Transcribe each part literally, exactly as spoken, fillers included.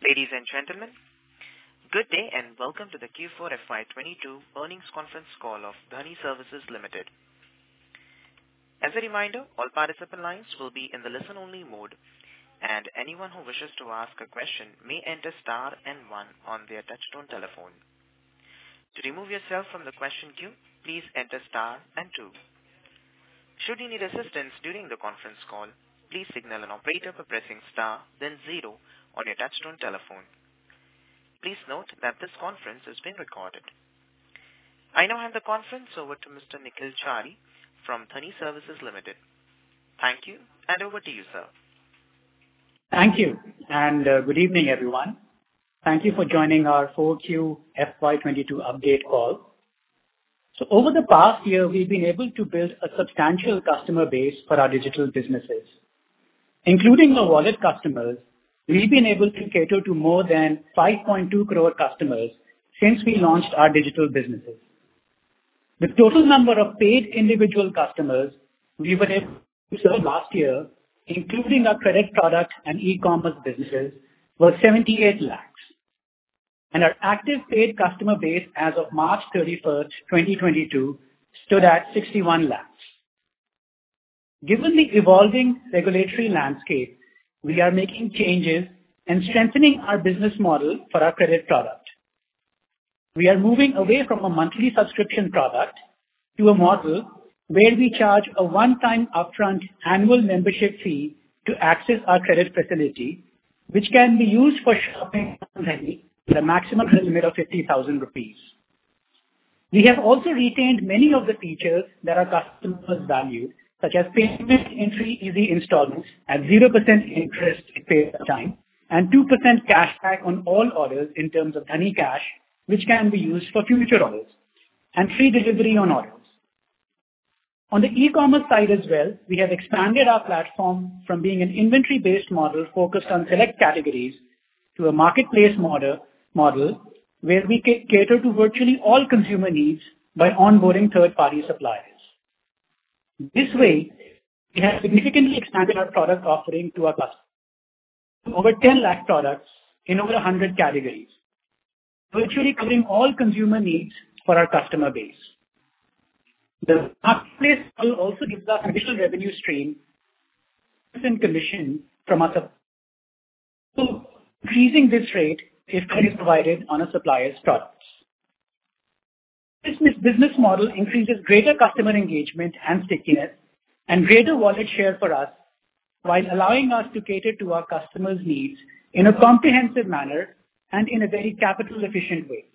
Ladies and gentlemen, good day and welcome to the Q four F Y twenty-two earnings conference call of Dhani Services Limited. As a reminder, all participant lines will be in the listen-only mode, and anyone who wishes to ask a question may enter star and one on their touchtone telephone. To remove yourself from the question queue, please enter star and two. Should you need assistance during the conference call, please signal an operator by pressing star, then zero on your touchtone telephone. Please note that this conference is being recorded. I now hand the conference over to Mister Nikhil Chari from Dhani Services Limited. Thank you, and over to you, sir. Thank you, and uh, good evening, everyone. Thank you for joining our four Q F Y twenty-two update call. So over the past year, we've been able to build a substantial customer base for our digital businesses. Including our wallet customers, we've been able to cater to more than five point two crore customers since we launched our digital businesses. The total number of paid individual customers we were able to serve last year, including our credit product and e-commerce businesses, was seventy-eight lakhs. And our active paid customer base as of March thirty-first, twenty twenty-two stood at sixty-one lakhs. Given the evolving regulatory landscape, we are making changes and strengthening our business model for our credit product. We are moving away from a monthly subscription product to a model where we charge a one-time upfront annual membership fee to access our credit facility, which can be used for shopping with a maximum limit of fifty thousand rupees. We have also retained many of the features that our customers value, such as payment entry easy installments at zero percent interest paid at time and two percent cash back on all orders in terms of Dhani Cash, which can be used for future orders, and free delivery on orders. On the e-commerce side as well, we have expanded our platform from being an inventory-based model focused on select categories to a marketplace model, model where we cater to virtually all consumer needs by onboarding third-party suppliers. This way, we have significantly expanded our product offering to our customers. Over ten lakh products in over one hundred categories, virtually covering all consumer needs for our customer base. The marketplace model also gives us additional revenue stream and commission from our suppliers. So increasing this rate if it is provided on a supplier's products. This business model increases greater customer engagement and stickiness and greater wallet share for us while allowing us to cater to our customers' needs in a comprehensive manner and in a very capital efficient way.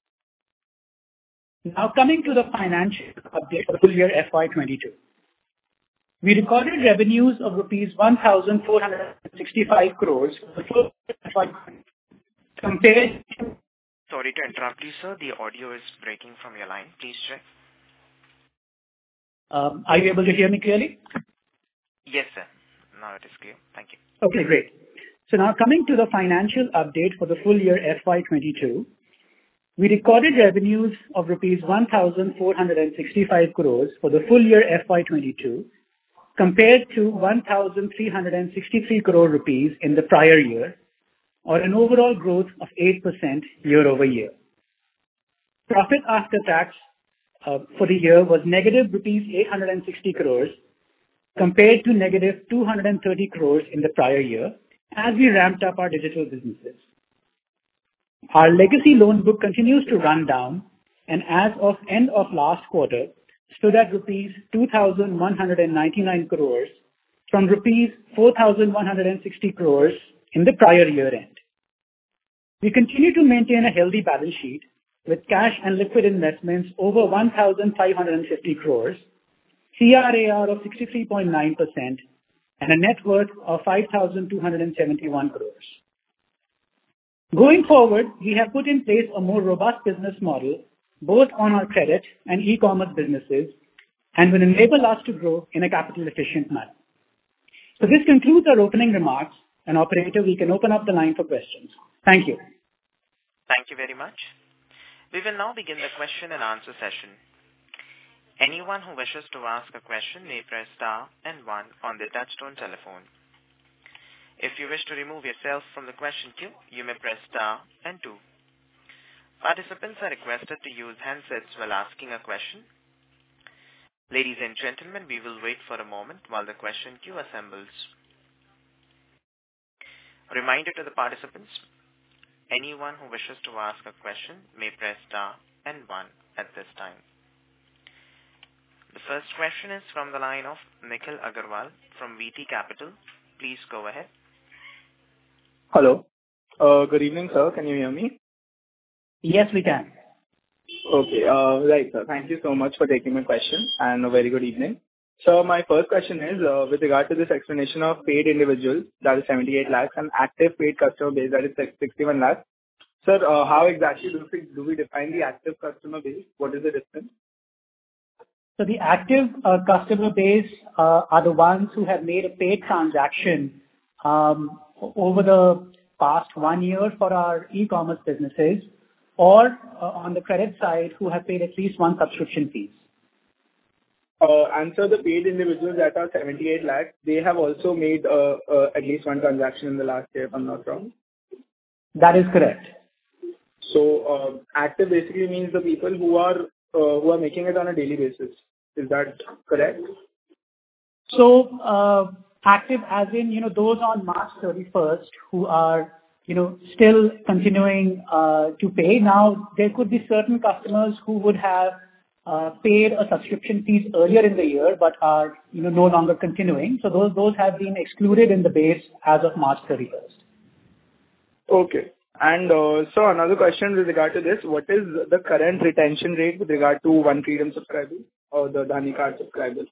Now coming to the financial update for the full year F Y twenty-two. We recorded revenues of rupees one thousand four hundred sixty-five crores for the full F Y compared to Sorry to interrupt you, sir. The audio is breaking from your line. Please check. Um, are you able to hear me clearly? Yes, sir. Now it is clear. Thank you. Okay, great. So now coming to the financial update for the full year F Y twenty-two, we recorded revenues of rupees one thousand four hundred sixty-five crores for the full year F Y twenty-two compared to one thousand three hundred sixty-three crore rupees in the prior year, or an overall growth of eight percent year over year. Profit after tax uh, for the year was negative rupees eight hundred sixty crores compared to negative two hundred thirty crores in the prior year as we ramped up our digital businesses. Our legacy loan book continues to run down and as of end of last quarter stood at rupees two thousand one hundred ninety-nine crores from rupees four thousand one hundred sixty crores in the prior year end. We continue to maintain a healthy balance sheet with cash and liquid investments over one thousand five hundred fifty crores, C R A R of sixty-three point nine percent, and a net worth of five thousand two hundred seventy-one crores. Going forward, we have put in place a more robust business model both on our credit and e-commerce businesses and will enable us to grow in a capital efficient manner. So this concludes our opening remarks, and operator, we can open up the line for questions. Thank you. Thank you very much. We will now begin the question and answer session. Anyone who wishes to ask a question may press star and one on their touchtone telephone. If you wish to remove yourself from the question queue, you may press star and two. Participants are requested to use handsets while asking a question. Ladies and gentlemen, we will wait for a moment while the question queue assembles. A reminder to the participants, anyone who wishes to ask a question may press star and one at this time. The first question is from the line of Nikhil Agarwal from V T Capital. Please go ahead. Hello. Uh, good evening, sir. Can you hear me? Yes, we can. Okay. Uh, right, sir. Thank you so much for taking my question, and a very good evening. So my first question is, uh, with regard to this explanation of paid individuals, that is seventy-eight lakhs, and active paid customer base, that is sixty-one lakhs. Sir, uh, how exactly do we, do we define the active customer base? What is the difference? So the active uh, customer base uh, are the ones who have made a paid transaction um, over the past one year for our e-commerce businesses, or uh, on the credit side, who have paid at least one subscription fees. Uh, and so the paid individuals that are seventy-eight lakhs, they have also made uh, uh, at least one transaction in the last year, if I'm not wrong. That is correct. So uh, active basically means the people who are uh, who are making it on a daily basis. Is that correct? So uh, active as in, you know, those on March thirty-first who are, you know, still continuing uh, to pay. Now, there could be certain customers who would have uh, paid a subscription fees earlier in the year, but are, you know, no longer continuing. So those those have been excluded in the base as of March thirty-first. Okay. And uh, so another question with regard to this, what is the current retention rate with regard to One Freedom subscribers or the Dhani Card subscribers?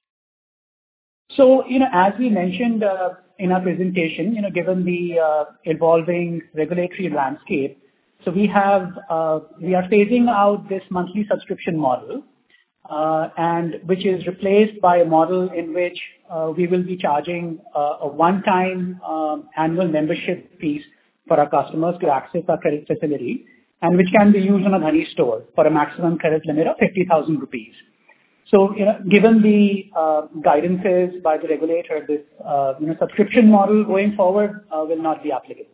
So, you know, as we mentioned uh, in our presentation, you know, given the uh, evolving regulatory landscape, so we have uh, we are phasing out this monthly subscription model, uh, and which is replaced by a model in which uh, we will be charging uh, a one-time um, annual membership fees for our customers to access our credit facility, and which can be used on a Dhani store for a maximum credit limit of fifty thousand rupees. So, you know, given the uh, guidances by the regulator, this uh, you know subscription model going forward uh, will not be applicable.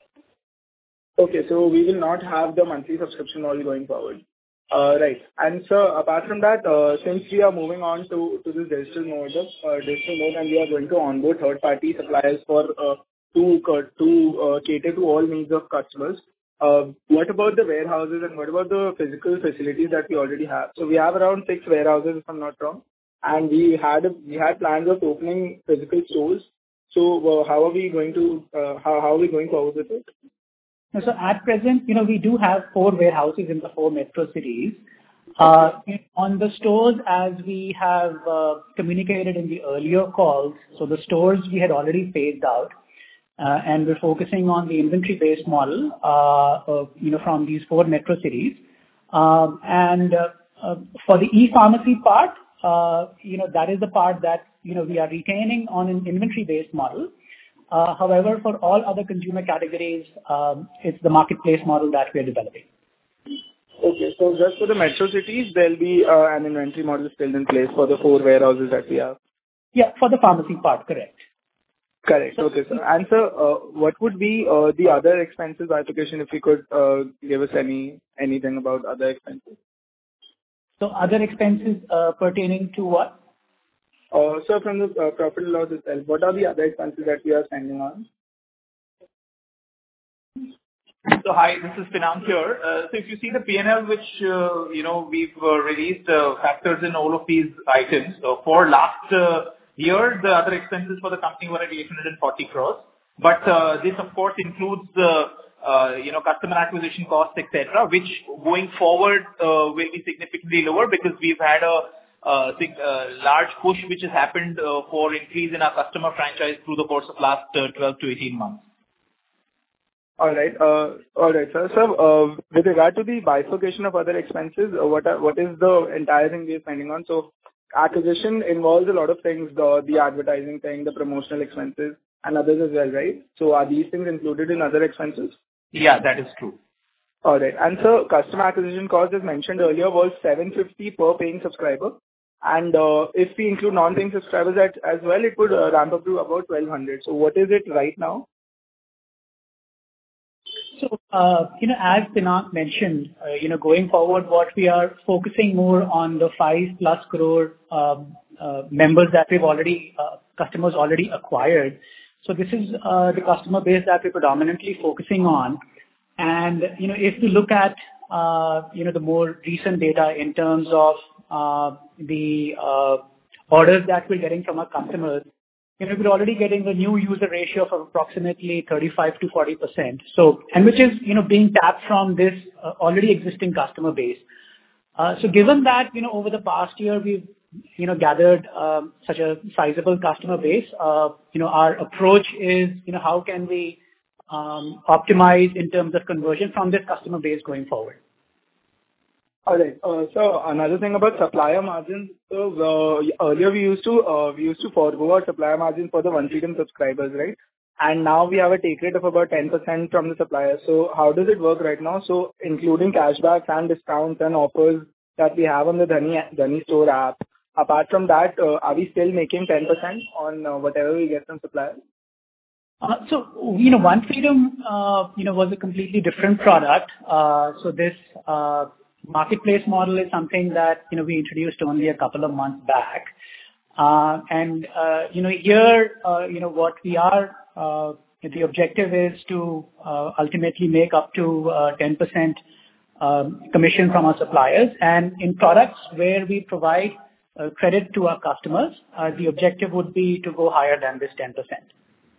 Okay, so we will not have the monthly subscription model going forward. Uh, right. And so, apart from that, uh, since we are moving on to, to this digital mode, uh, digital mode, and we are going to onboard third-party suppliers for uh, to to uh, cater to all needs of customers. Uh, what about the warehouses and what about the physical facilities that we already have? So we have around six warehouses, if I'm not wrong, and we had we had plans of opening physical stores. So uh, how are we going to uh, how how are we going forward with it? So at present, you know, we do have four warehouses in the four metro cities. Uh, on the stores, as we have uh, communicated in the earlier calls, so the stores we had already phased out. Uh, and we're focusing on the inventory-based model, uh, uh, you know, from these four metro cities. Um, and uh, uh, for the e-pharmacy part, uh, you know, that is the part that, you know, we are retaining on an inventory-based model. Uh, however, for all other consumer categories, um, it's the marketplace model that we are developing. Okay, so just for the metro cities, there'll be uh, an inventory model still in place for the four warehouses that we have? Yeah, for the pharmacy part, correct. Correct. Okay, sir. And sir, uh, what would be uh, the other expenses bifurcation, if you could uh, give us any anything about other expenses? So other expenses uh, pertaining to what? Uh, so from the uh, profit and loss itself, what are the other expenses that we are spending on? So hi, this is Finance here. Uh, so if you see the P and L, which uh, you know we've uh, released uh, factors in all of these items. So for last uh, year, the other expenses for the company were at eight hundred forty crores. But uh, this, of course, includes uh, uh, you know customer acquisition costs, et cetera, which going forward uh, will be significantly lower because we've had a uh, big, uh, large push which has happened uh, for increase in our customer franchise through the course of last uh, twelve to eighteen months. All right. Uh, all right, sir. So, uh, with regard to the bifurcation of other expenses, uh, what are, what is the entire thing we are spending on? So, acquisition involves a lot of things, the, the advertising thing, the promotional expenses, and others as well, right? So, are these things included in other expenses? Yeah, that is true. All right. And so, customer acquisition cost, as mentioned earlier, was seven hundred fifty per paying subscriber. And uh, if we include non-paying subscribers at, as well, it would uh, ramp up to about twelve hundred. So, what is it right now? So, uh, you know, as Pinak mentioned, uh, you know, going forward, what we are focusing more on the five plus crore um, uh, members that we've already, uh, customers already acquired. So this is uh, the customer base that we're predominantly focusing on. And, you know, if we look at, uh, you know, the more recent data in terms of uh, the uh, orders that we're getting from our customers, you know, we're already getting the new user ratio of approximately thirty-five to forty percent. So, and which is, you know, being tapped from this uh, already existing customer base. Uh, so given that, you know, over the past year, we've, you know, gathered um, such a sizable customer base, uh, you know, our approach is, you know, how can we um, optimize in terms of conversion from this customer base going forward? All right. Uh, so another thing about supplier margins. So uh, earlier we used to uh, we used to forego our supplier margin for the OneFreedom subscribers, right? And now we have a take rate of about ten percent from the suppliers. So how does it work right now? So including cashbacks and discounts and offers that we have on the Dhani Dhani Store app. Apart from that, uh, are we still making ten percent on uh, whatever we get from suppliers? Uh, so, you know, OneFreedom, uh, you know, was a completely different product. Uh, so this uh, marketplace model is something that, you know, we introduced only a couple of months back. Uh, and, uh, you know, here, uh, you know, what we are, uh, the objective is to uh, ultimately make up to uh, ten percent um, commission from our suppliers. And in products where we provide uh, credit to our customers, uh, the objective would be to go higher than this ten percent.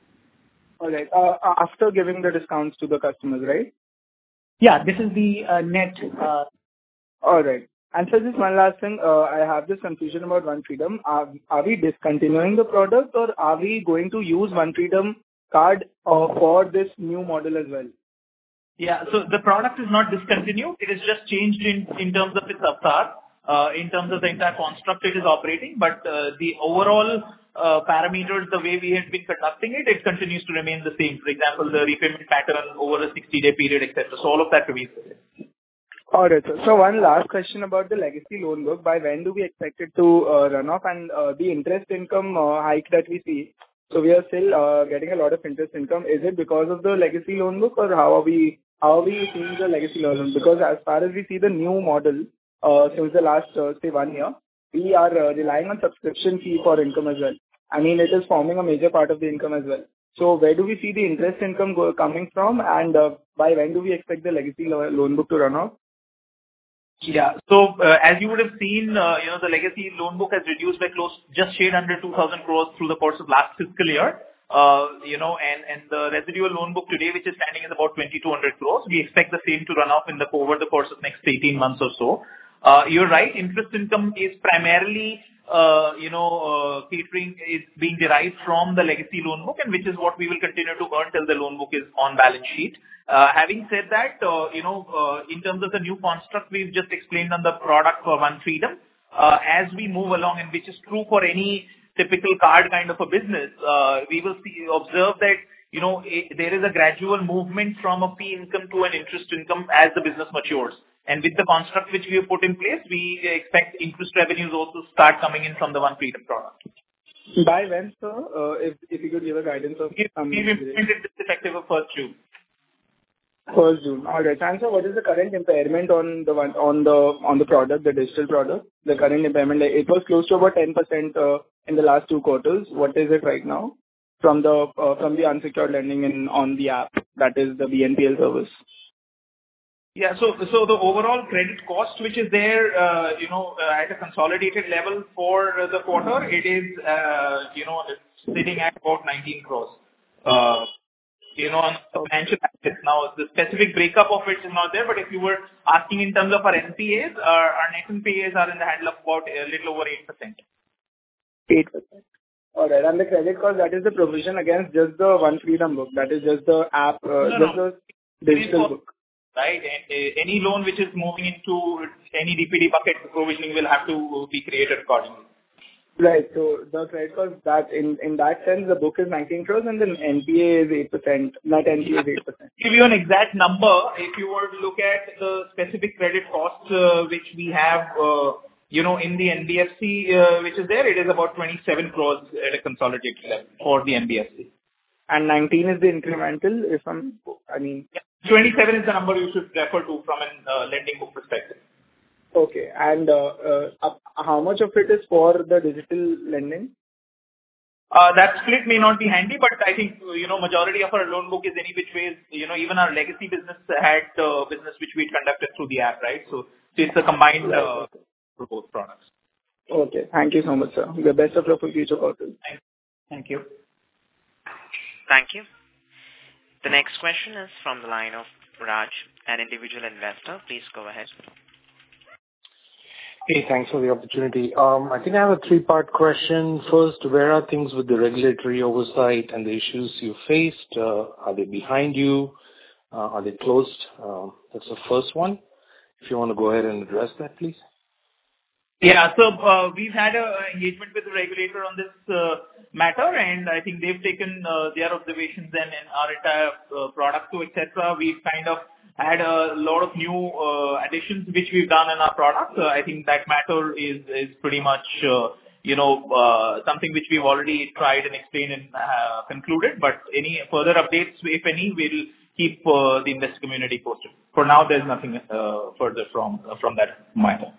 All right. Uh, after giving the discounts to the customers, right? Yeah, this is the uh, net. Uh, All right. And so just one last thing, uh, I have this confusion about OneFreedom. Are, are we discontinuing the product or are we going to use OneFreedom card uh, for this new model as well? Yeah, so the product is not discontinued. It is just changed in, in terms of its avatar, uh, in terms of the entire construct it is operating, but uh, the overall uh, parameters, the way we had been conducting it, it continues to remain the same. For example, the repayment pattern over a sixty-day period, et cetera. So all of that remains the same. All right. So, so one last question about the legacy loan book. By when do we expect it to uh, run off, and uh, the interest income uh, hike that we see? So we are still uh, getting a lot of interest income. Is it because of the legacy loan book, or how are we how are we seeing the legacy loan book? Because as far as we see the new model uh, since the last uh, say one year, we are uh, relying on subscription fee for income as well. I mean, it is forming a major part of the income as well. So where do we see the interest income go, coming from, and uh, by when do we expect the legacy lo- loan book to run off? Yeah. So, uh, as you would have seen, uh, you know, the legacy loan book has reduced by close, just shade under two thousand crores through the course of last fiscal year. Uh, you know, and, and the residual loan book today, which is standing at about twenty-two hundred crores, we expect the same to run off in the, over the course of next eighteen months or so. Uh, you're right, interest income is primarily, uh, you know, uh, catering is being derived from the legacy loan book, and which is what we will continue to earn till the loan book is on balance sheet. Uh, having said that, uh, you know, uh, in terms of the new construct, we've just explained on the product for OneFreedom. Uh, as we move along, and which is true for any typical card kind of a business, uh, we will see, observe that, you know, a, there is a gradual movement from a fee income to an interest income as the business matures. And with the construct which we have put in place, we expect interest revenues also start coming in from the OneFreedom product. By when, sir? Uh, if, if you could give a guidance of... Um, We've implemented this effective of first June. First June. All right. And so what is the current impairment on the one on the on the product, the digital product? The current impairment, like, it was close to about ten percent uh, in the last two quarters. What is it right now from the uh, from the unsecured lending in on the app, that is the B N P L service? Yeah. So so the overall credit cost, which is there, uh, you know, uh, at a consolidated level for the quarter, it is, uh, you know, sitting at about nineteen crores. Uh, You know, on the financial assets. Now, the specific breakup of it is not there, but if you were asking in terms of our N P As, our, our net N P As are in the handle of about a little over eight percent. eight percent. All right. And the credit cost, that is the provision against just the OneFreedom book. That is just the app, uh, No, just no. the digital book. Right? And uh, any loan which is moving into any D P D bucket, the provisioning will have to be created accordingly. Right. So the credit cost, that in, in that sense, the book is nineteen crores and the N P A is eight percent. Net N P A is eight percent. To give you an exact number, if you were to look at the specific credit costs uh, which we have, uh, you know, in the N B F C, uh, which is there, it is about twenty-seven crores at a consolidated level for the N B F C. And nineteen is the incremental, if I'm, I mean... Yeah. twenty-seven is the number you should refer to from an uh, lending book perspective. Okay. And uh, uh, how much of it is for the digital lending? Uh, that split may not be handy, but I think, you know, majority of our loan book is any which ways, you know, even our legacy business had uh, business which we conducted through the app, right? So, so it's a combined uh, for both products. Okay. Thank you so much, sir. The best of luck for future quarters. Thank you. Thank you. The next question is from the line of Raj, an individual investor. Please go ahead. Hey, thanks for the opportunity. Um, I think I have a three-part question. First, where are things with the regulatory oversight and the issues you faced? Uh, are they behind you? Uh, are they closed? Um, that's the first one. If you want to go ahead and address that, please. Yeah. So uh, we've had an engagement with the regulator on this uh, matter, and I think they've taken uh, their observations and, and our entire uh, product to et cetera. We've kind of had a lot of new uh, additions which we've done in our product. Uh, I think that matter is is pretty much uh, you know uh, something which we've already tried and explained and uh, concluded. But any further updates, if any, we'll keep uh, the investor community posted. For now, there's nothing uh, further from uh, from that matter.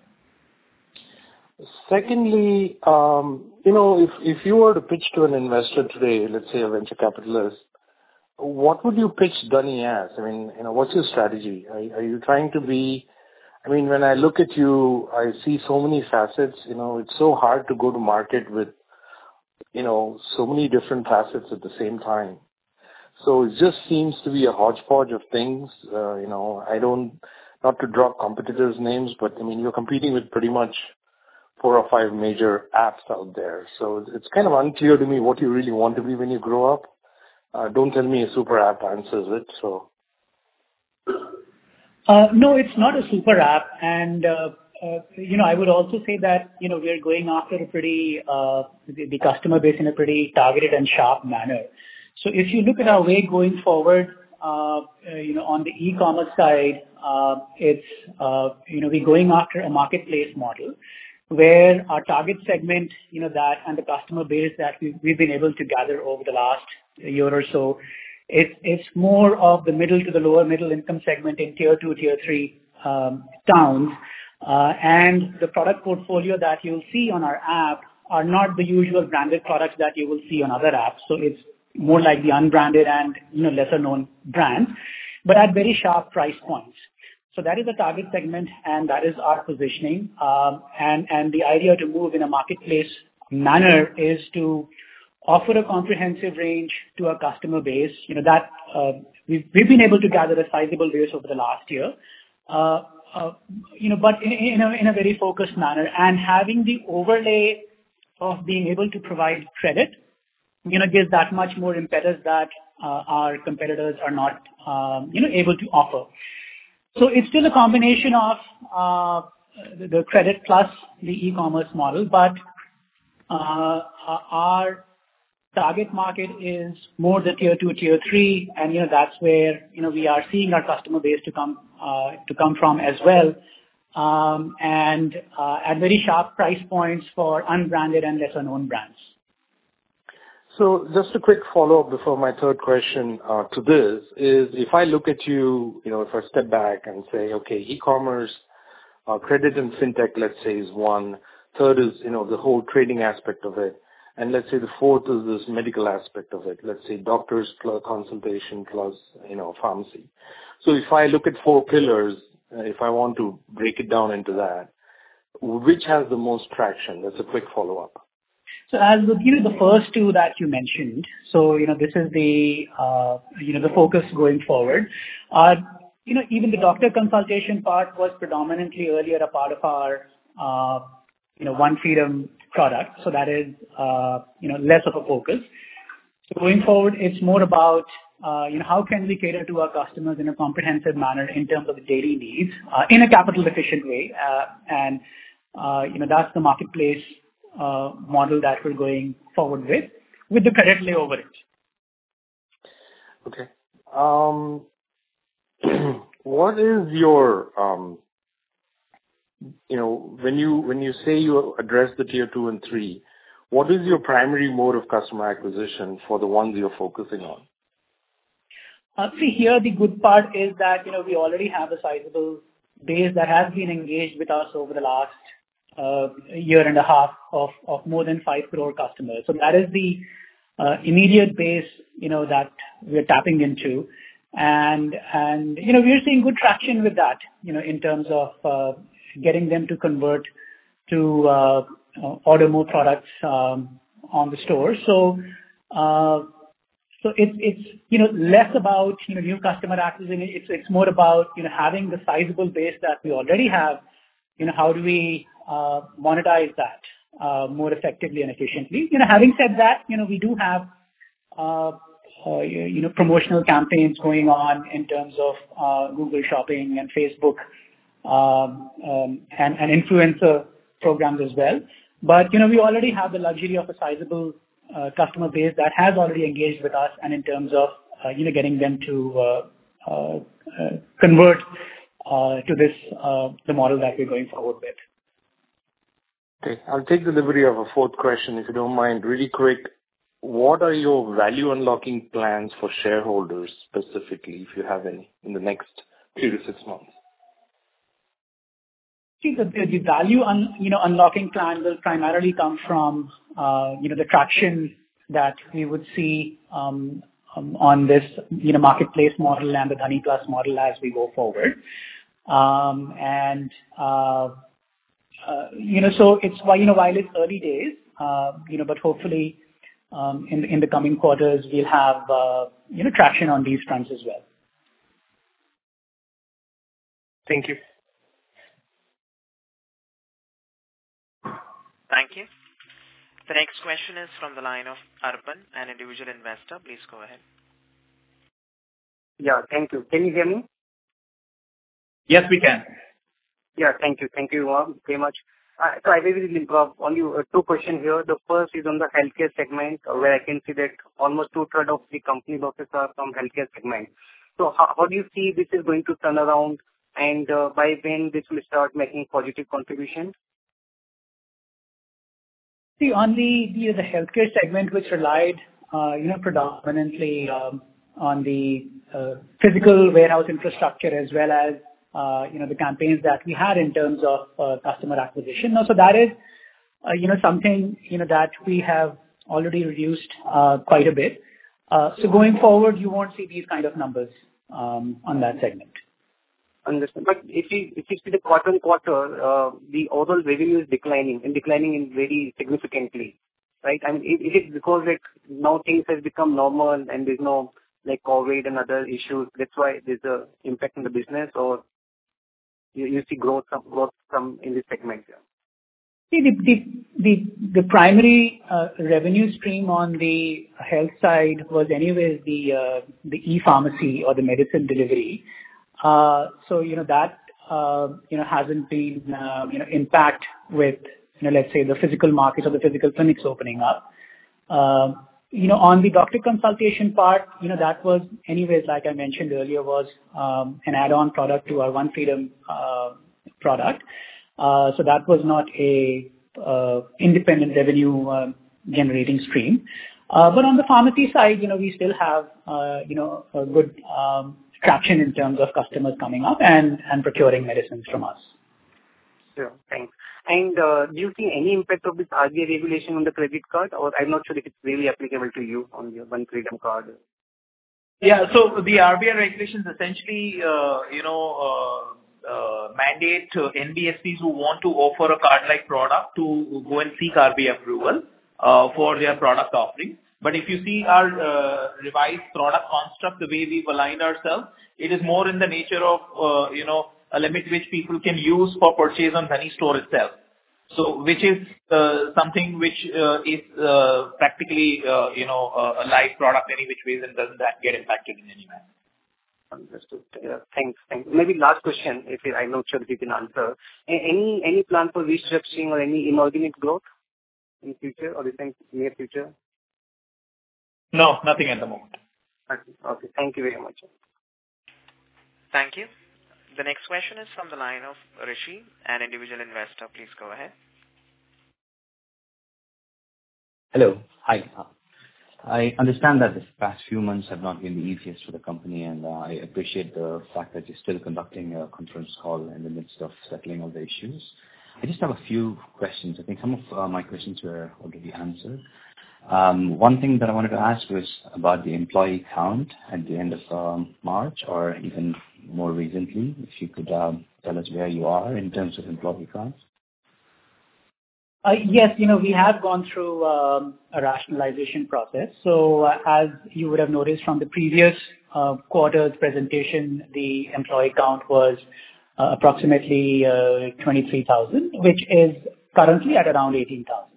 Secondly, um, you know, if, if you were to pitch to an investor today, let's say a venture capitalist, what would you pitch Dhani as? I mean, you know, what's your strategy? Are, are you trying to be, I mean, when I look at you, I see so many facets, you know, it's so hard to go to market with, you know, so many different facets at the same time. So it just seems to be a hodgepodge of things. Uh, you know, I don't, not to drop competitors' names, but I mean, you're competing with pretty much four or five major apps out there. So it's kind of unclear to me what you really want to be when you grow up. Uh, don't tell me a super app answers it. So, uh, no, it's not a super app. And, uh, uh, you know, I would also say that, you know, we're going after a pretty, uh, the, the customer base in a pretty targeted and sharp manner. So if you look at our way going forward, uh, uh, you know, on the e-commerce side, uh, it's, uh, you know, we're going after a marketplace model, where our target segment, you know, that and the customer base that we've, we've been able to gather over the last year or so, it's, it's more of the middle to the lower middle income segment in tier two, tier three um, towns. Uh, and the product portfolio that you'll see on our app are not the usual branded products that you will see on other apps. So it's more like the unbranded and, you know, lesser known brands, but at very sharp price points. So that is the target segment, and that is our positioning. Um, and, and the idea to move in a marketplace manner is to offer a comprehensive range to our customer base. You know, that uh, we've, we've been able to gather a sizable base over the last year, uh, uh, you know, but in, in, a, in a very focused manner, and having the overlay of being able to provide credit, you know, gives that much more impetus that uh, our competitors are not, um, you know, able to offer. So it's still a combination of uh, the, the credit plus the e-commerce model, but uh, our target market is more the tier two, tier three, and you know that's where you know we are seeing our customer base to come uh, to come from as well, um, and uh, at very sharp price points for unbranded and lesser known brands. So just a quick follow-up before my third question uh, to this is, if I look at you, you know, if I step back and say, okay, e-commerce, uh, credit and fintech, let's say, is one. Third is, you know, the whole trading aspect of it. And let's say the fourth is this medical aspect of it. Let's say doctors plus consultation plus, you know, pharmacy. So if I look at four pillars, uh, if I want to break it down into that, which has the most traction? That's a quick follow-up. So as with, you know, the first two that you mentioned, so, you know, this is the, uh, you know, the focus going forward. Uh, you know, even the doctor consultation part was predominantly earlier a part of our, uh, you know, One Freedom product. So that is, uh, you know, less of a focus. So going forward, it's more about, uh, you know, how can we cater to our customers in a comprehensive manner in terms of the daily needs, uh, in a capital efficient way. Uh, and, uh, you know, that's the marketplace Uh, model that we're going forward with, with the credit lay over it. Okay. Um, what is your, um, you know, when you when you say you address the tier two and three, what is your primary mode of customer acquisition for the ones you're focusing on? Uh, see, here the good part is that, you know, we already have a sizable base that has been engaged with us over the last uh, year and a half of, of more than five crore customers. So that is the uh, immediate base, you know, that we're tapping into. And, and, you know, we're seeing good traction with that, you know, in terms of uh, getting them to convert to uh, uh, order more products um, on the store. So, uh, So it's, it's you know, less about, you know, new customer acquisition. It's, it's more about, you know, having the sizable base that we already have. You know, how do we uh, monetize that uh, more effectively and efficiently? You know, having said that, you know, we do have, uh, uh, you know, promotional campaigns going on in terms of uh, Google Shopping and Facebook um, um, and, and influencer programs as well. But, you know, we already have the luxury of a sizable Uh, customer base that has already engaged with us, and in terms of uh, you know getting them to uh, uh, uh, convert uh, to this uh, the model that we're going forward with. Okay, I'll take the liberty of a fourth question, if you don't mind, really quick. What are your value unlocking plans for shareholders specifically, if you have any, in the next three to six months? See, the, the value un, you know unlocking plan will primarily come from uh, you know the traction that we would see um, um, on this you know marketplace model and the Dhani Plus model as we go forward. Um, and uh, uh, you know so it's why you know while it's early days, uh, you know but hopefully um, in in the coming quarters we'll have uh, you know traction on these fronts as well. Thank you. Thank you. The next question is from the line of Arpan, an individual investor. Please go ahead. Yeah, thank you. Can you hear me? Yes, we can. Yeah, thank you. Thank you uh, very much. Uh, so I will improve only uh, two questions here. The first is on the healthcare segment, uh, where I can see that almost two-thirds of the company losses are from healthcare segment. So how, how do you see this is going to turn around, and uh, by when this will start making positive contribution? See, on the the, the healthcare segment, which relied, uh, you know, predominantly um, on the uh, physical warehouse infrastructure as well as, uh, you know, the campaigns that we had in terms of uh, customer acquisition. Now, so that is, uh, you know, something, you know, that we have already reduced uh, quite a bit. Uh, so going forward, you won't see these kind of numbers um, on that segment. Understand. But if you if you see the quarter on quarter, uh, the overall revenue is declining and declining in very significantly, right? I mean, is, is it because like now things has become normal and there's no like COVID and other issues? That's why there's a impact in the business, or you, you see growth some growth some in this segment? Yeah. See, the the the, the primary uh, revenue stream on the health side was anyways the uh, the e-pharmacy or the medicine delivery. Uh, so, you know, that, uh, you know, hasn't been, uh, you know, impact with, you know, let's say the physical markets or the physical clinics opening up. Uh, you know, on the doctor consultation part, you know, that was anyways, like I mentioned earlier, was um, an add-on product to our One Freedom uh, product. Uh, so that was not a uh, independent revenue uh, generating stream. Uh, but on the pharmacy side, you know, we still have, uh, you know, a good um, traction in terms of customers coming up and, and procuring medicines from us. Sure, thanks. And uh, do you see any impact of this R B I regulation on the credit card, or I'm not sure if it's really applicable to you on your One Freedom card? Yeah, so the R B I regulations essentially, uh, you know, uh, uh, mandate uh, N B S Ps who want to offer a card-like product to go and seek R B I approval uh, for their product offering. But if you see our uh, revised product construct, the way we've aligned ourselves, it is more in the nature of, uh, you know, a limit which people can use for purchase on Dhani store itself. So, which is uh, something which uh, is uh, practically, uh, you know, uh, a live product any which ways and doesn't that get impacted in any manner. Understood. Yeah, thanks. Thanks. Maybe last question, if you, I'm not sure if you can answer. A- Any any plan for restructuring or any inorganic growth in future or in near future? No, nothing at the moment. Okay. Okay. Thank you very much. Thank you. The next question is from the line of Rishi, an individual investor. Please go ahead. Hello. Hi. I understand that the past few months have not been the easiest for the company, and uh, I appreciate the fact that you're still conducting a conference call in the midst of settling all the issues. I just have a few questions. I think some of uh, my questions were already answered. Um, one thing that I wanted to ask was about the employee count at the end of um, March, or even more recently, if you could um, tell us where you are in terms of employee count. Uh, yes, you know, we have gone through um, a rationalization process. So uh, as you would have noticed from the previous uh, quarter's presentation, the employee count was uh, approximately uh, twenty-three thousand, which is currently at around eighteen thousand.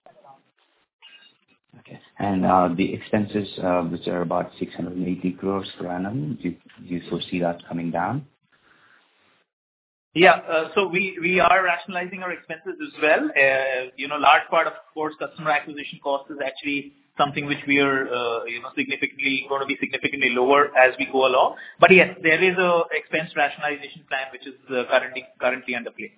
Okay. And uh, the expenses, uh, which are about six hundred eighty crores per annum, do you, do you foresee that coming down? Yeah. uh, So we we are rationalizing our expenses as well. Uh, You know, large part of course, customer acquisition cost is actually something which we are, uh, you know, significantly going to be significantly lower as we go along. But yes, there is a expense rationalization plan which is uh, currently currently under play.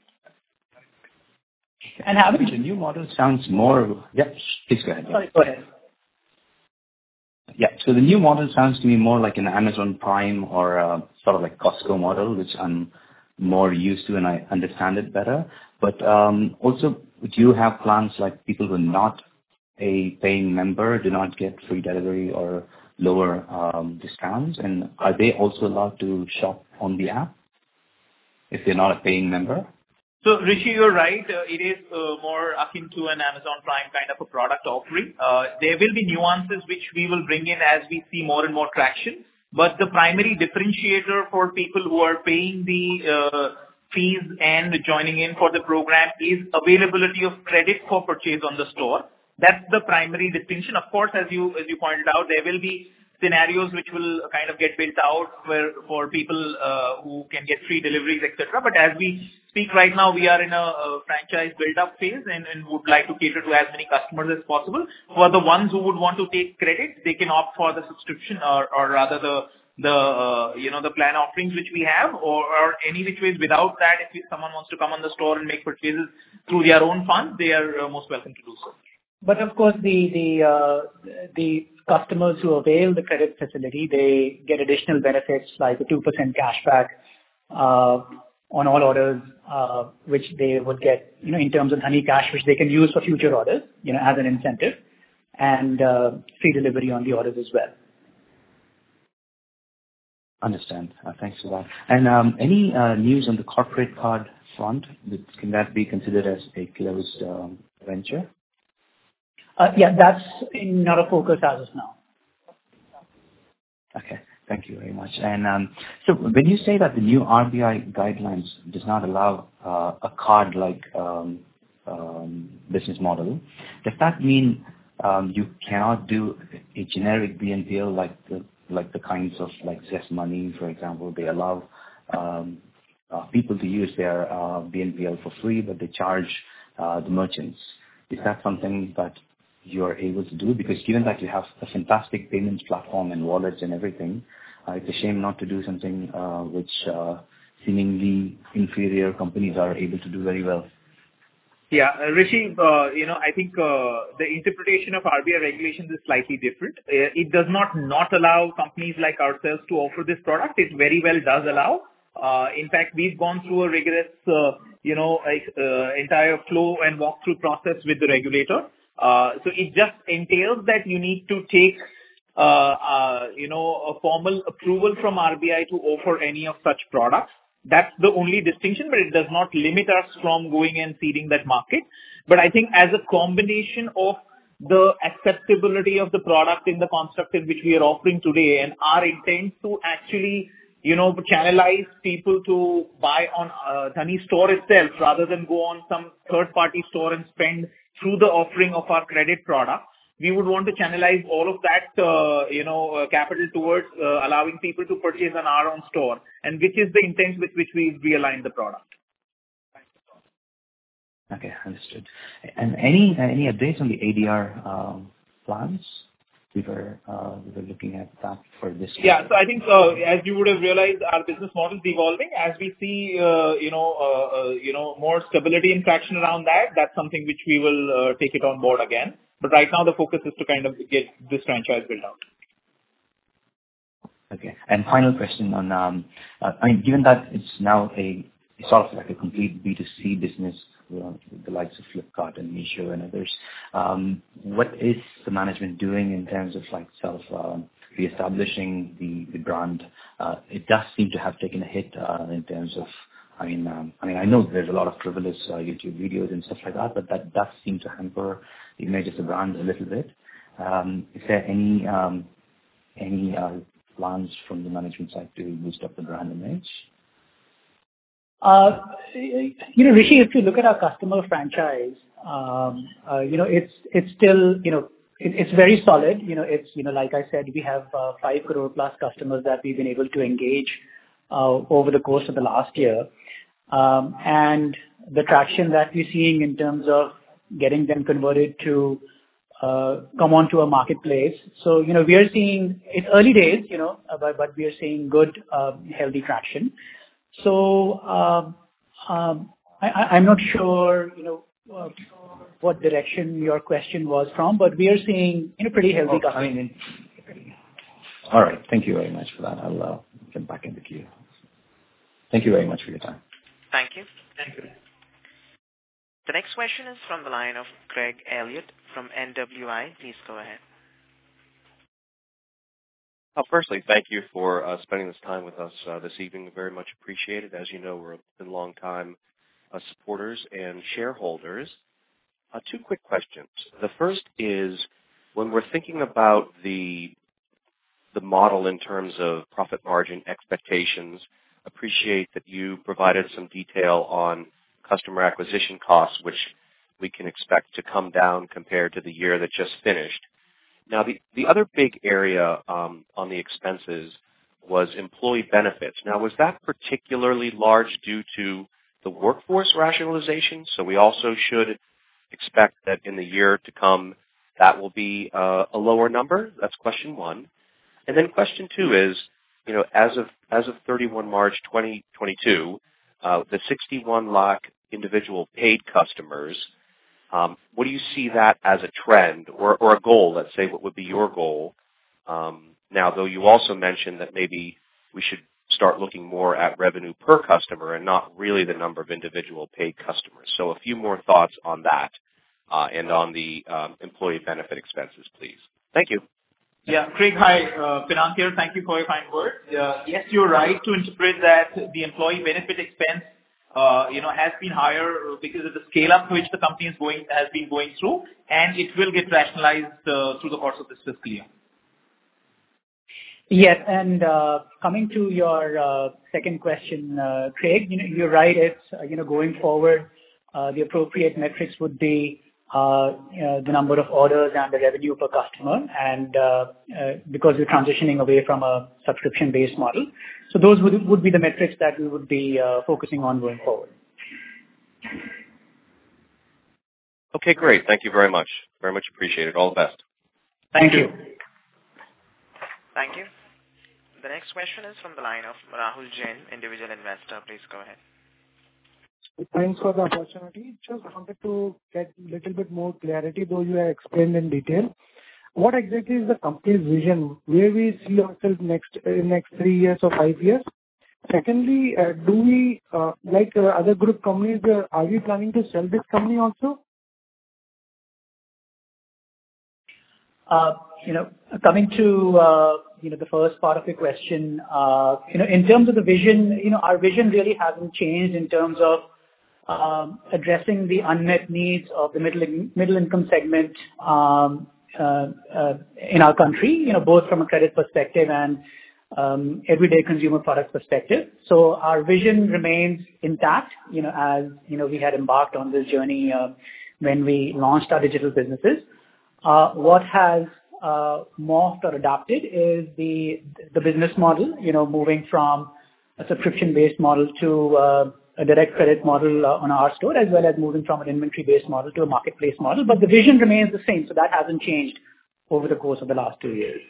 And having the new model sounds more... Yeah, please go ahead. Yeah. Sorry, go ahead. Yeah. So the new model sounds to me more like an Amazon Prime or a sort of like Costco model, which I'm more used to and I understand it better. But um, also, do you have plans like people who are not a paying member do not get free delivery or lower um, discounts? And are they also allowed to shop on the app if they're not a paying member? So, Rishi, you're right. Uh, it is uh, more akin to an Amazon Prime kind of a product offering. Uh, there will be nuances which we will bring in as we see more and more traction. But the primary differentiator for people who are paying the uh, fees and joining in for the program is availability of credit for purchase on the store. That's the primary distinction. Of course, as you as you pointed out, there will be scenarios which will kind of get built out for for people uh, who can get free deliveries, et cetera. But as we speak right now, we are in a, a franchise build-up phase and, and would like to cater to as many customers as possible. For the ones who would want to take credit, they can opt for the subscription or, or rather the the uh, you know the plan offerings which we have, or, or any which ways without that. If someone wants to come on the store and make purchases through their own funds, they are uh, most welcome to do so. But of course, the the uh, the customers who avail the credit facility, they get additional benefits like a two percent cashback uh, on all orders, uh, which they would get, you know, in terms of Dhani Cash, which they can use for future orders, you know, as an incentive, and uh, free delivery on the orders as well. Understand. Uh, thanks for that. And um, any uh, news on the corporate card front? Can that be considered as a closed um, venture? Uh, yeah, that's not a focus as of now. Okay. Thank you very much. And um, so when you say that the new R B I guidelines does not allow uh, a card-like um, um, business model, does that mean um, you cannot do a generic B N P L like the like the kinds of like Zest Money, for example? They allow um, uh, people to use their uh, B N P L for free, but they charge uh, the merchants. Is that something that you are able to do? Because given that you have a fantastic payments platform and wallets and everything, uh, it's a shame not to do something uh, which uh, seemingly inferior companies are able to do very well. Yeah, uh, Rishi, uh, you know, I think uh, the interpretation of R B I regulations is slightly different. Uh, it does not not allow companies like ourselves to offer this product. It very well does allow. Uh, in fact, we've gone through a rigorous, uh, you know, uh, entire flow and walkthrough process with the regulator. Uh, so it just entails that you need to take, uh, uh, you know, a formal approval from R B I to offer any of such products. That's the only distinction, but it does not limit us from going and seeding that market. But I think as a combination of the acceptability of the product in the construct in which we are offering today and our intent to actually, you know, channelize people to buy on uh, Dhani store itself rather than go on some third-party store and spend through the offering of our credit product, we would want to channelize all of that, uh, you know, uh, capital towards uh, allowing people to purchase on our own store, and which is the intent with which we realign the product. Okay, understood. And any any updates on the A D R um, plans? We were uh, we were looking at that for this. Yeah, so I think uh, as you would have realized, our business model is evolving. As we see, uh, you know, uh, uh, you know, more stability and traction around that, that's something which we will uh, take it on board again. But right now, the focus is to kind of get this franchise built out. Okay. And final question on, um, uh, I mean, given that it's now a sort of like a complete B two C business, you know, with the likes of Flipkart and Meesho and others, um, what is the management doing in terms of like sort of um, reestablishing the, the brand? Uh, it does seem to have taken a hit uh, in terms of, I mean, um, I mean, I know there's a lot of frivolous uh, YouTube videos and stuff like that, but that does seem to hamper the image of the brand a little bit. Um, is there any um, any uh, plans from the management side to boost up the brand image? Uh, you know, Rishi, if you look at our customer franchise, um, uh, you know, it's it's still, you know, it, it's very solid. You know, it's, you know, like I said, we have uh, five crore plus customers that we've been able to engage uh, over the course of the last year. Um, and the traction that we're seeing in terms of getting them converted to uh, come onto a marketplace. So, you know, we are seeing, it's early days, you know, uh, but, but we are seeing good, uh, healthy traction. So, um, um, I, I- I'm not sure, you know, uh, what direction your question was from, but we are seeing, you know, pretty healthy Oh, customers. I mean, all right. Thank you very much for that. I'll uh, get back in the queue. Thank you very much for your time. Thank you. Thank you. The next question is from the line of Craig Elliott from N W I. Please go ahead. Well, firstly, thank you for uh, spending this time with us uh, this evening. Very much appreciated. As you know, we're been long-time uh, supporters and shareholders. Uh, two quick questions. The first is, when we're thinking about the the model in terms of profit margin expectations, appreciate that you provided some detail on customer acquisition costs, which we can expect to come down compared to the year that just finished. Now, the, the other big area um, on the expenses was employee benefits. Now, was that particularly large due to the workforce rationalization? So we also should expect that in the year to come, that will be uh, a lower number? That's question one. And then question two is, you know, as of as of thirty-first March twenty twenty-two, uh, the sixty-one lakh individual paid customers, um, what do you see that as a trend or, or a goal? Let's say, what would be your goal? Um, now, though, you also mentioned that maybe we should start looking more at revenue per customer and not really the number of individual paid customers. So a few more thoughts on that uh, and on the um, employee benefit expenses, please. Thank you. Yeah, Craig, hi. Uh, Pinank here. Thank you for your kind words. Uh, yes, you're right to interpret that the employee benefit expense, uh, you know, has been higher because of the scale-up which the company is going has been going through, and it will get rationalized uh, through the course of this fiscal year. Yes, and uh, coming to your uh, second question, uh, Craig, you know, you're right. It's, uh, you know, going forward, uh, the appropriate metrics would be uh, you know, the number of orders and the revenue per customer, and uh, uh, because we're transitioning away from a subscription-based model. So those would would be the metrics that we would be uh, focusing on going forward. Okay, great. Thank you very much. Very much appreciated. All the best. Thank you. Thank you. The next question is from the line of Rahul Jain, individual investor. Please go ahead. Thanks for the opportunity. Just wanted to get a little bit more clarity, though you have explained in detail. What exactly is the company's vision? Where we see ourselves next in next three years or five years? Secondly, uh, do we, uh, like uh, other group companies, uh, are we planning to sell this company also? Uh, You know, coming to, uh, you know, the first part of your question, uh, you know, in terms of the vision, you know, our vision really hasn't changed in terms of um, addressing the unmet needs of the middle middle income segment um, uh, uh, in our country, you know, both from a credit perspective and um, everyday consumer product perspective. So our vision remains intact, you know, as, you know, we had embarked on this journey uh, when we launched our digital businesses. Uh, what has uh, morphed or adapted is the the business model, you know, moving from a subscription-based model to uh, a direct credit model uh, on our store, as well as moving from an inventory-based model to a marketplace model. But the vision remains the same, so that hasn't changed over the course of the last two years.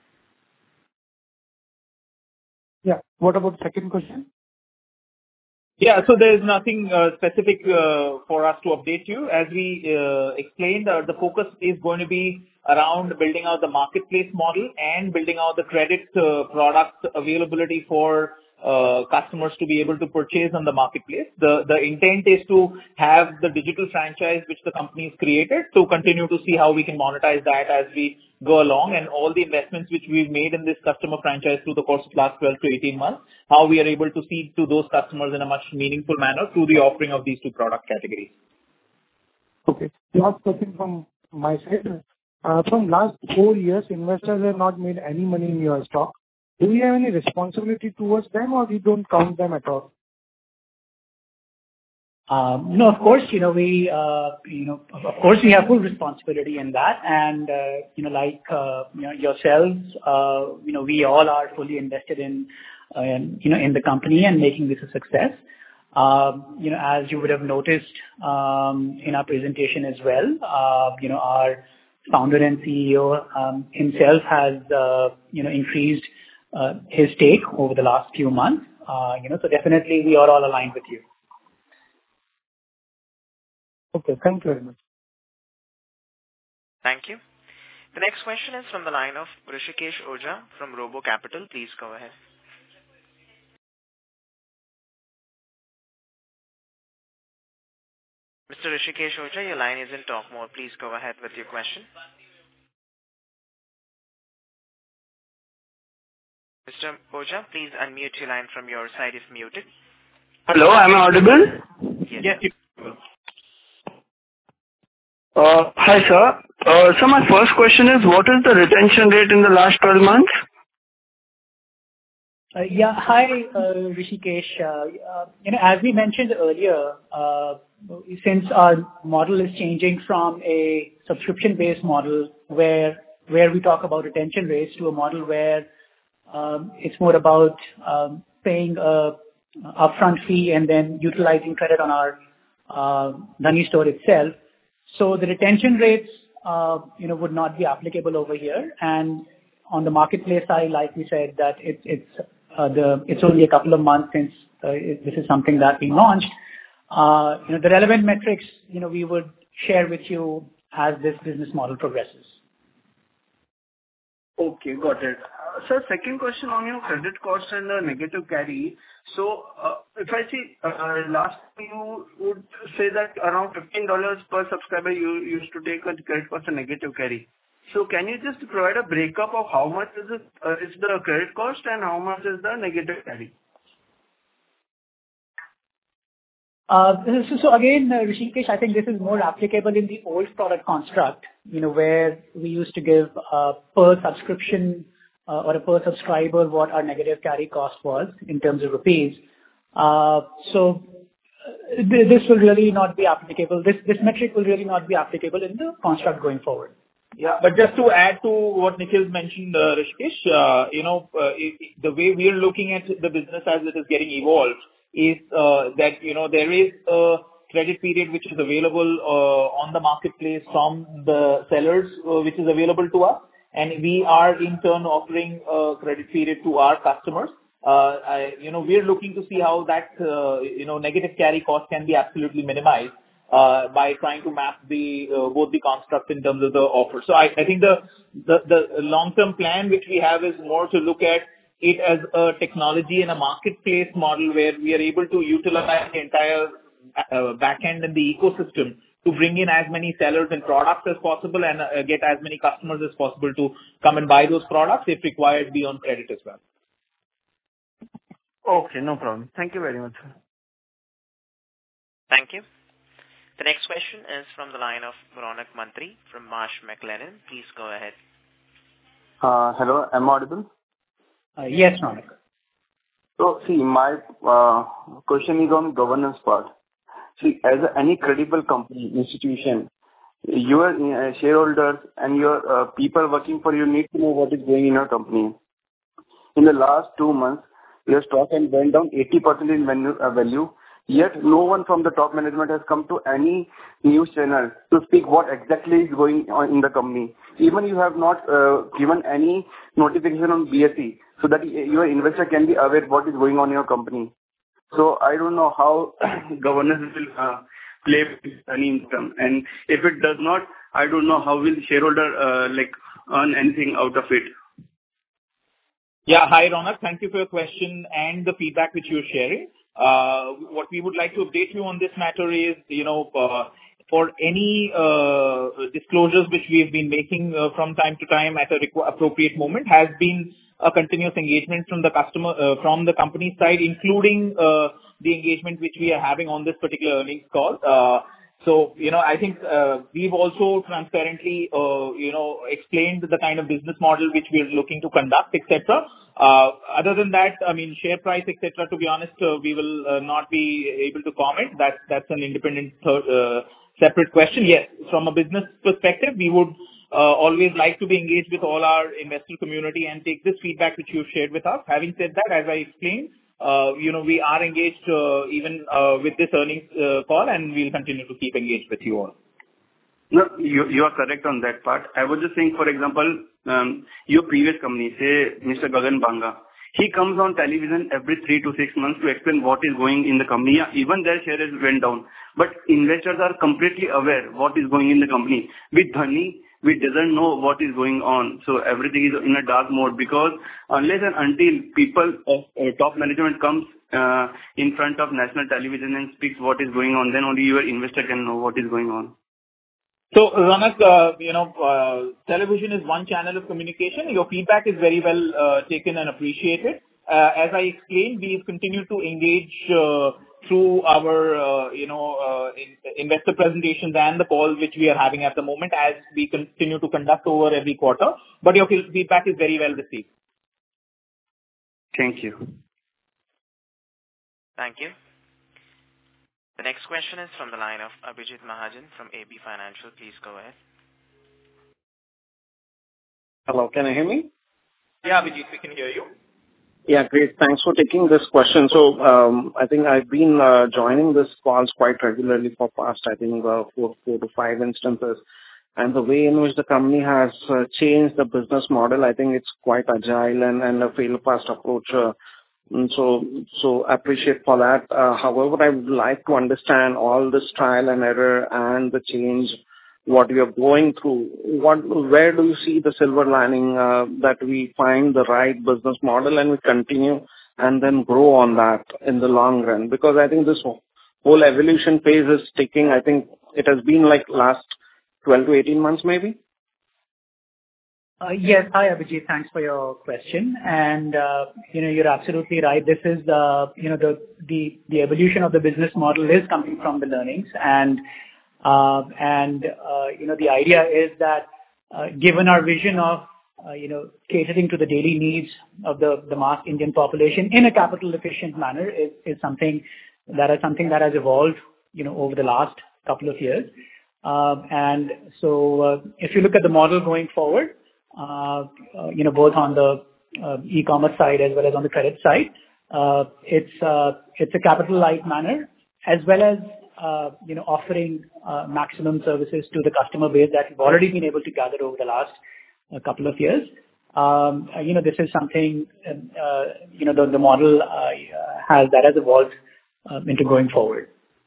Yeah. What about the second question? Yeah. So there is nothing uh, specific uh, for us to update you. As we uh, explained, uh, the focus is going to be around building out the marketplace model and building out the credit uh, product availability for uh, customers to be able to purchase on the marketplace. The the intent is to have the digital franchise which the company has created to continue to see how we can monetize that as we go along, and all the investments which we've made in this customer franchise through the course of last twelve to eighteen months, how we are able to feed to those customers in a much meaningful manner through the offering of these two product categories. Okay. Last question from my side. Uh, From last four years, investors have not made any money in your stock. Do we have any responsibility towards them, or we don't count them at all? Um, No, of course, you know, we, uh, you know, of of course, we have full responsibility in that. And, uh, you know, like, uh, you know, yourselves, uh, you know, we all are fully invested in, uh, in, you know, in the company and making this a success. Um, You know, as you would have noticed, um, in our presentation as well, uh, you know, our founder and C E O, um, himself has, uh, you know, increased, uh, his stake over the last few months. Uh, You know, so definitely we are all aligned with you. Okay. Thank you very much. Thank you. The next question is from the line of Rishikesh Oja from Robo Capital. Please go ahead. Mister Rishikesh Oja, your line is in talk mode. Please go ahead with your question. Mister Oja, please unmute your line from your side if muted. Hello, am I audible? Yes. Yes. you- Uh, Hi, sir. Uh, So my first question is, what is the retention rate in the last twelve months? Uh, Yeah. Hi, uh, Rishikesh. Uh, uh, You know, as we mentioned earlier, uh, since our model is changing from a subscription-based model where where we talk about retention rates to a model where um, it's more about um, paying a upfront fee and then utilizing credit on our uh, Dhani store itself. So the retention rates, uh, you know, would not be applicable over here. And on the marketplace side, like we said, that it's it's uh, the it's only a couple of months since uh, it, this is something that we launched. Uh, you know, the relevant metrics, you know, we would share with you as this business model progresses. Okay, got it. Uh, Sir, second question on your credit cost and the negative carry. So, uh, if I see, uh, last you would say that around fifteen dollars per subscriber you used to take a credit cost and negative carry. So can you just provide a breakup of how much is it, uh, is the credit cost and how much is the negative carry? Uh, So so again, uh, Rishikesh, I think this is more applicable in the old product construct, you know, where we used to give uh, per subscription uh, or a per subscriber what our negative carry cost was in terms of rupees. Uh, So uh, th- this will really not be applicable. This this metric will really not be applicable in the construct going forward. Yeah. But just to add to what Nikhil mentioned, uh, Rishikesh, uh, you know, uh, it, it- the way we are looking at the business as it is getting evolved is uh, that, you know, there is a credit period which is available uh, on the marketplace from the sellers, uh, which is available to us, and we are in turn offering a credit period to our customers. Uh, I, you know, we are looking to see how that, uh, you know, negative carry cost can be absolutely minimized uh, by trying to map the uh, both the constructs in terms of the offer. So I, I think the, the the long-term plan which we have is more to look at it as a technology and a marketplace model where we are able to utilize the entire uh, backend and the ecosystem to bring in as many sellers and products as possible and uh, get as many customers as possible to come and buy those products if required be on credit as well. Okay, no problem. Thank you very much, sir. Thank you. The next question is from the line of Ronak Mantri from Marsh McLennan. Please go ahead. Uh, hello, am I audible? Uh, Yes, Ronak. So, see, my uh, question is on governance part. See, as a, any credible company, institution, your uh, shareholders and your uh, people working for you need to know what is going in your company. In the last two months, your stock has went down eighty percent in value, uh, value, yet no one from the top management has come to any news channel to speak what exactly is going on in the company. Even you have not uh, given any notification on B S E so that your investor can be aware what is going on in your company. So I don't know how governance will uh, play with any income. And if it does not, I don't know how will shareholder uh, like earn anything out of it. Yeah. Hi, Ronak. Thank you for your question and the feedback which you're sharing. Uh, What we would like to update you on this matter is, you know, uh, for any uh, disclosures which we have been making uh, from time to time at a requ- appropriate moment has been a continuous engagement from the customer, uh, from the company side, including uh, the engagement which we are having on this particular earnings call. Uh, So, you know, I think uh, we've also transparently, uh, you know, explained the kind of business model which we're looking to conduct, et cetera. Uh, Other than that, I mean, share price, et cetera, to be honest, uh, we will uh, not be able to comment. That's that's an independent, third, uh, separate question. Yes, from a business perspective, we would uh, always like to be engaged with all our investor community and take this feedback which you've shared with us. Having said that, as I explained, Uh, you know, we are engaged uh, even uh, with this earnings uh, call, and we'll continue to keep engaged with you all. No, you you are correct on that part. I was just saying, for example, um, your previous company, say Mister Gagan Banga, he comes on television every three to six months to explain what is going in the company. Yeah, even their shares went down, but investors are completely aware what is going in the company. With Dhani, we doesn't know what is going on, so everything is in a dark mode, because unless and until people of uh, top management comes uh, in front of national television and speaks what is going on, then only your investor can know what is going on. So, Ronak, uh, you know, uh, television is one channel of communication. Your feedback is very well uh, taken and appreciated. Uh, As I explained, we continue to engage uh, through our, uh, you know, uh, in- investor presentations and the calls which we are having at the moment, as we continue to conduct over every quarter. But your fe- feedback is very well received. Thank you. Thank you. The next question is from the line of Abhijit Mahajan from A B Financial. Please go ahead. Hello, can you hear me? Yeah, Abhijit, we can hear you. Yeah, great. Thanks for taking this question. So, um, I think I've been uh, joining this calls quite regularly for past, I think, uh, four, four to five instances. And the way in which the company has uh, changed the business model, I think it's quite agile and, and a fail-fast approach. Uh, and so, so I appreciate for that. Uh, however, I would like to understand all this trial and error and the change, what we are going through. What, where do you see the silver lining uh, that we find the right business model and we continue and then grow on that in the long run? Because I think this whole evolution phase is taking, I think it has been like last twelve to eighteen months maybe? Uh, Yes. Hi, Abhijit. Thanks for your question. And, uh, you know, you're absolutely right. This is, uh, you know, the the the evolution of the business model is coming from the learnings. And, uh, and uh, you know, the idea is that, uh, given our vision of, uh, you know, catering to the daily needs of the the mass Indian population in a capital efficient manner is is something that is something that has evolved, you know, over the last couple of years. Uh, And so, uh, if you look at the model going forward, Uh, uh, you know, both on the uh, e-commerce side as well as on the credit side, uh, it's uh, it's a capital light manner, as well as uh, you know, offering uh, maximum services to the customer base that we've already been able to gather over the last uh, couple of years. Um, uh, you know, this is something uh, you know the the model uh, has that has evolved uh, into going forward.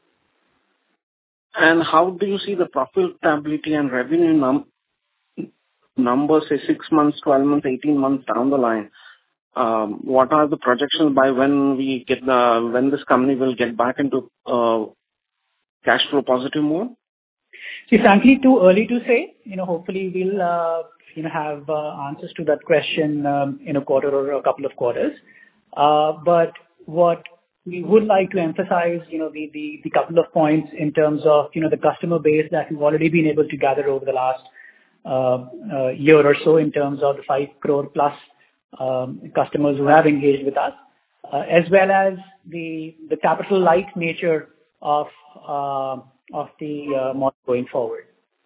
And how do you see the profitability and revenue num- numbers, say six months, twelve months, eighteen months down the line? Um, what are the projections by when we get the, when this company will get back into uh, cash flow positive mode? See, frankly, too early to say. You know, hopefully we'll uh, you know have uh, answers to that question um, in a quarter or a couple of quarters. Uh, but what we would like to emphasize, you know, the, the the couple of points in terms of, you know, the customer base that we've already been able to gather over the last uh, uh, year or so, in terms of the five crore plus um, customers who have engaged with us, uh, as well as the the capital light nature of uh, of the uh, model going forward.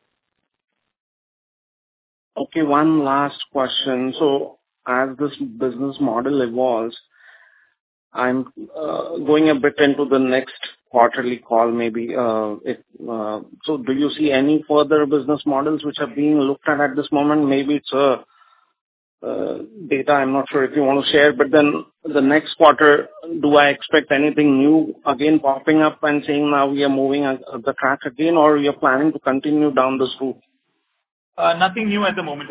Okay, one last question. So as this business model evolves, I'm uh, going a bit into the next quarterly call maybe. Uh, if, uh, so do you see any further business models which are being looked at at this moment? Maybe it's a uh, data. I'm not sure if you want to share, but then the next quarter, do I expect anything new again popping up and saying now we are moving uh, the track again, or you're planning to continue down this route? Uh, Nothing new at the moment.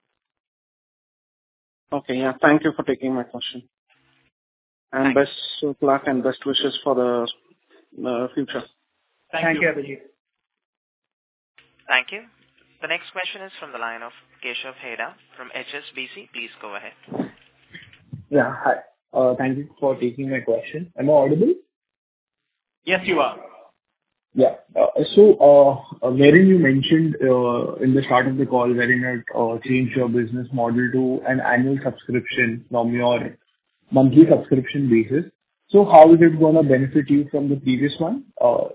Okay. Yeah. Thank you for taking my question. And Thanks. best of luck and best wishes for the uh, future. Thank, Thank you. you, Abhijit. Thank you. The next question is from the line of Keshav Heda from H S B C. Please go ahead. Yeah. Hi. Uh, Thank you for taking my question. Am I audible? Yes, you are. Yeah. Uh, So, uh, uh, wherein you mentioned uh, in the start of the call, wherein you uh, changed your business model to an annual subscription from your monthly subscription basis. So how is it gonna benefit you from the previous one? Uh,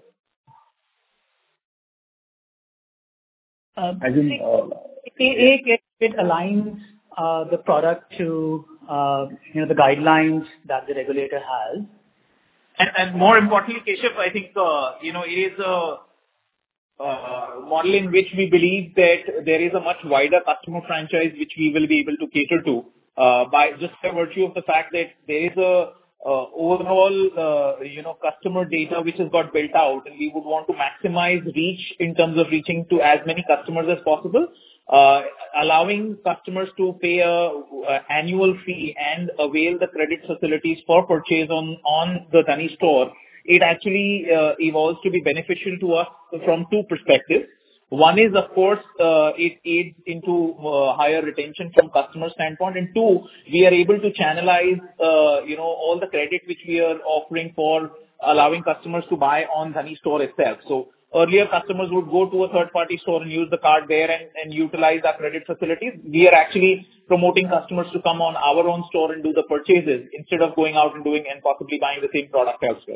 Um, As in, uh, It it- it aligns uh, the product to uh, you know the guidelines that the regulator has. And and more importantly, Keshav, I think, uh, you know, it is a uh, model in which we believe that there is a much wider customer franchise which we will be able to cater to, uh, by just by virtue of the fact that there is a uh, overall, uh, you know, customer data which has got built out, and we would want to maximize reach in terms of reaching to as many customers as possible. Uh, allowing customers to pay a uh, annual fee and avail the credit facilities for purchase on on the Dhani store, it actually uh, evolves to be beneficial to us from two perspectives. One is, of course, uh, it aids into uh, higher retention from customer standpoint, and two, we are able to channelize, uh, you know, all the credit which we are offering for allowing customers to buy on Dhani store itself. So earlier, customers would go to a third-party store and use the card there and, and utilize our credit facilities. We are actually promoting customers to come on our own store and do the purchases instead of going out and doing and possibly buying the same product elsewhere.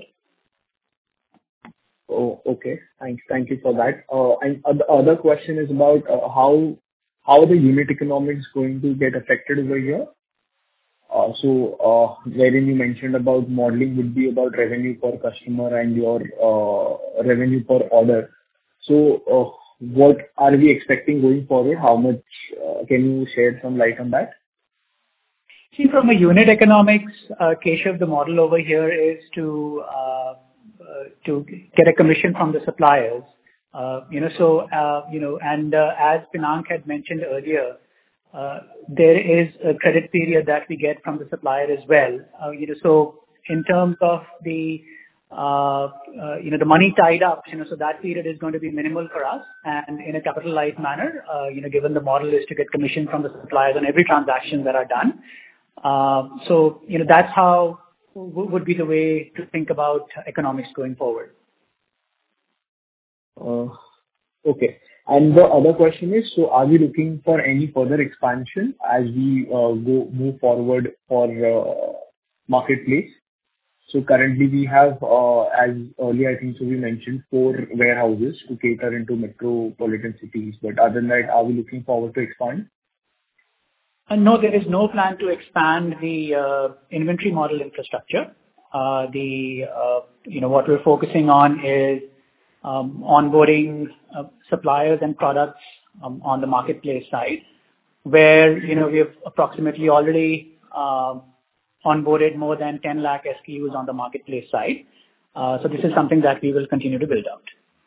Oh, okay. Thanks. Thank you for that. Uh, And uh, the other question is about uh, how how are the unit economics going to get affected over here? Uh, So, uh, wherein you mentioned about modeling would be about revenue per customer and your uh, revenue per order. So, uh, what are we expecting going forward? How much uh, can you shed some light on that? See, from a unit economics, uh, Keshav, the model over here is to uh, uh, to get a commission from the suppliers. Uh, You know, so, uh, you know, and uh, as Pinank had mentioned earlier, uh, there is a credit period that we get from the supplier as well. Uh, You know, so in terms of the, uh, uh, you know, the money tied up, you know, so that period is going to be minimal for us. And in a capital light manner, uh, you know, given the model is to get commission from the suppliers on every transaction that are done. Uh, So, you know, that's how w- would be the way to think about economics going forward. Uh, Okay. And the other question is, so are we looking for any further expansion as we uh, go move forward for uh, marketplace? So currently we have, uh, as earlier, I think so we mentioned, four warehouses to cater into metropolitan cities. But other than that, are we looking forward to expand? Uh, No, there is no plan to expand the uh, inventory model infrastructure. Uh, The, uh, you know, what we're focusing on is um, onboarding uh, suppliers and products um, on the marketplace side, where, you know, we have approximately already um, onboarded more than ten lakh S K Us on the marketplace side. Uh, So this is something that we will continue to build out.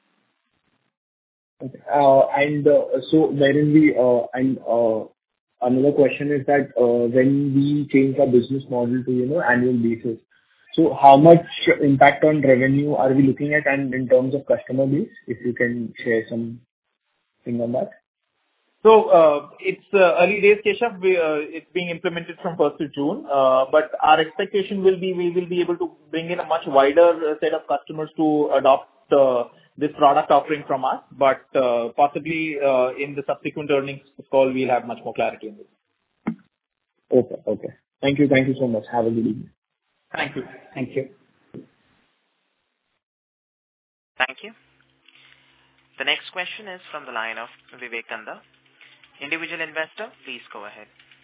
Okay. Uh, And uh, so wherein we, uh, and uh, another question is that, uh, when we change our business model to, you know, annual basis, so how much impact on revenue are we looking at, and in terms of customer base, if you can share something on that? So, uh, it's uh, early days, Keshav. We, uh, It's being implemented from first of June. Uh, But our expectation will be we will be able to bring in a much wider uh, set of customers to adopt uh, this product offering from us. But uh, possibly uh, in the subsequent earnings call, we'll have much more clarity on this. Okay. Okay. Thank you. Thank you so much. Have a good evening. Thank you. Thank you. Thank you. The next question is from the line of Vivekanda, individual investor. Please go ahead.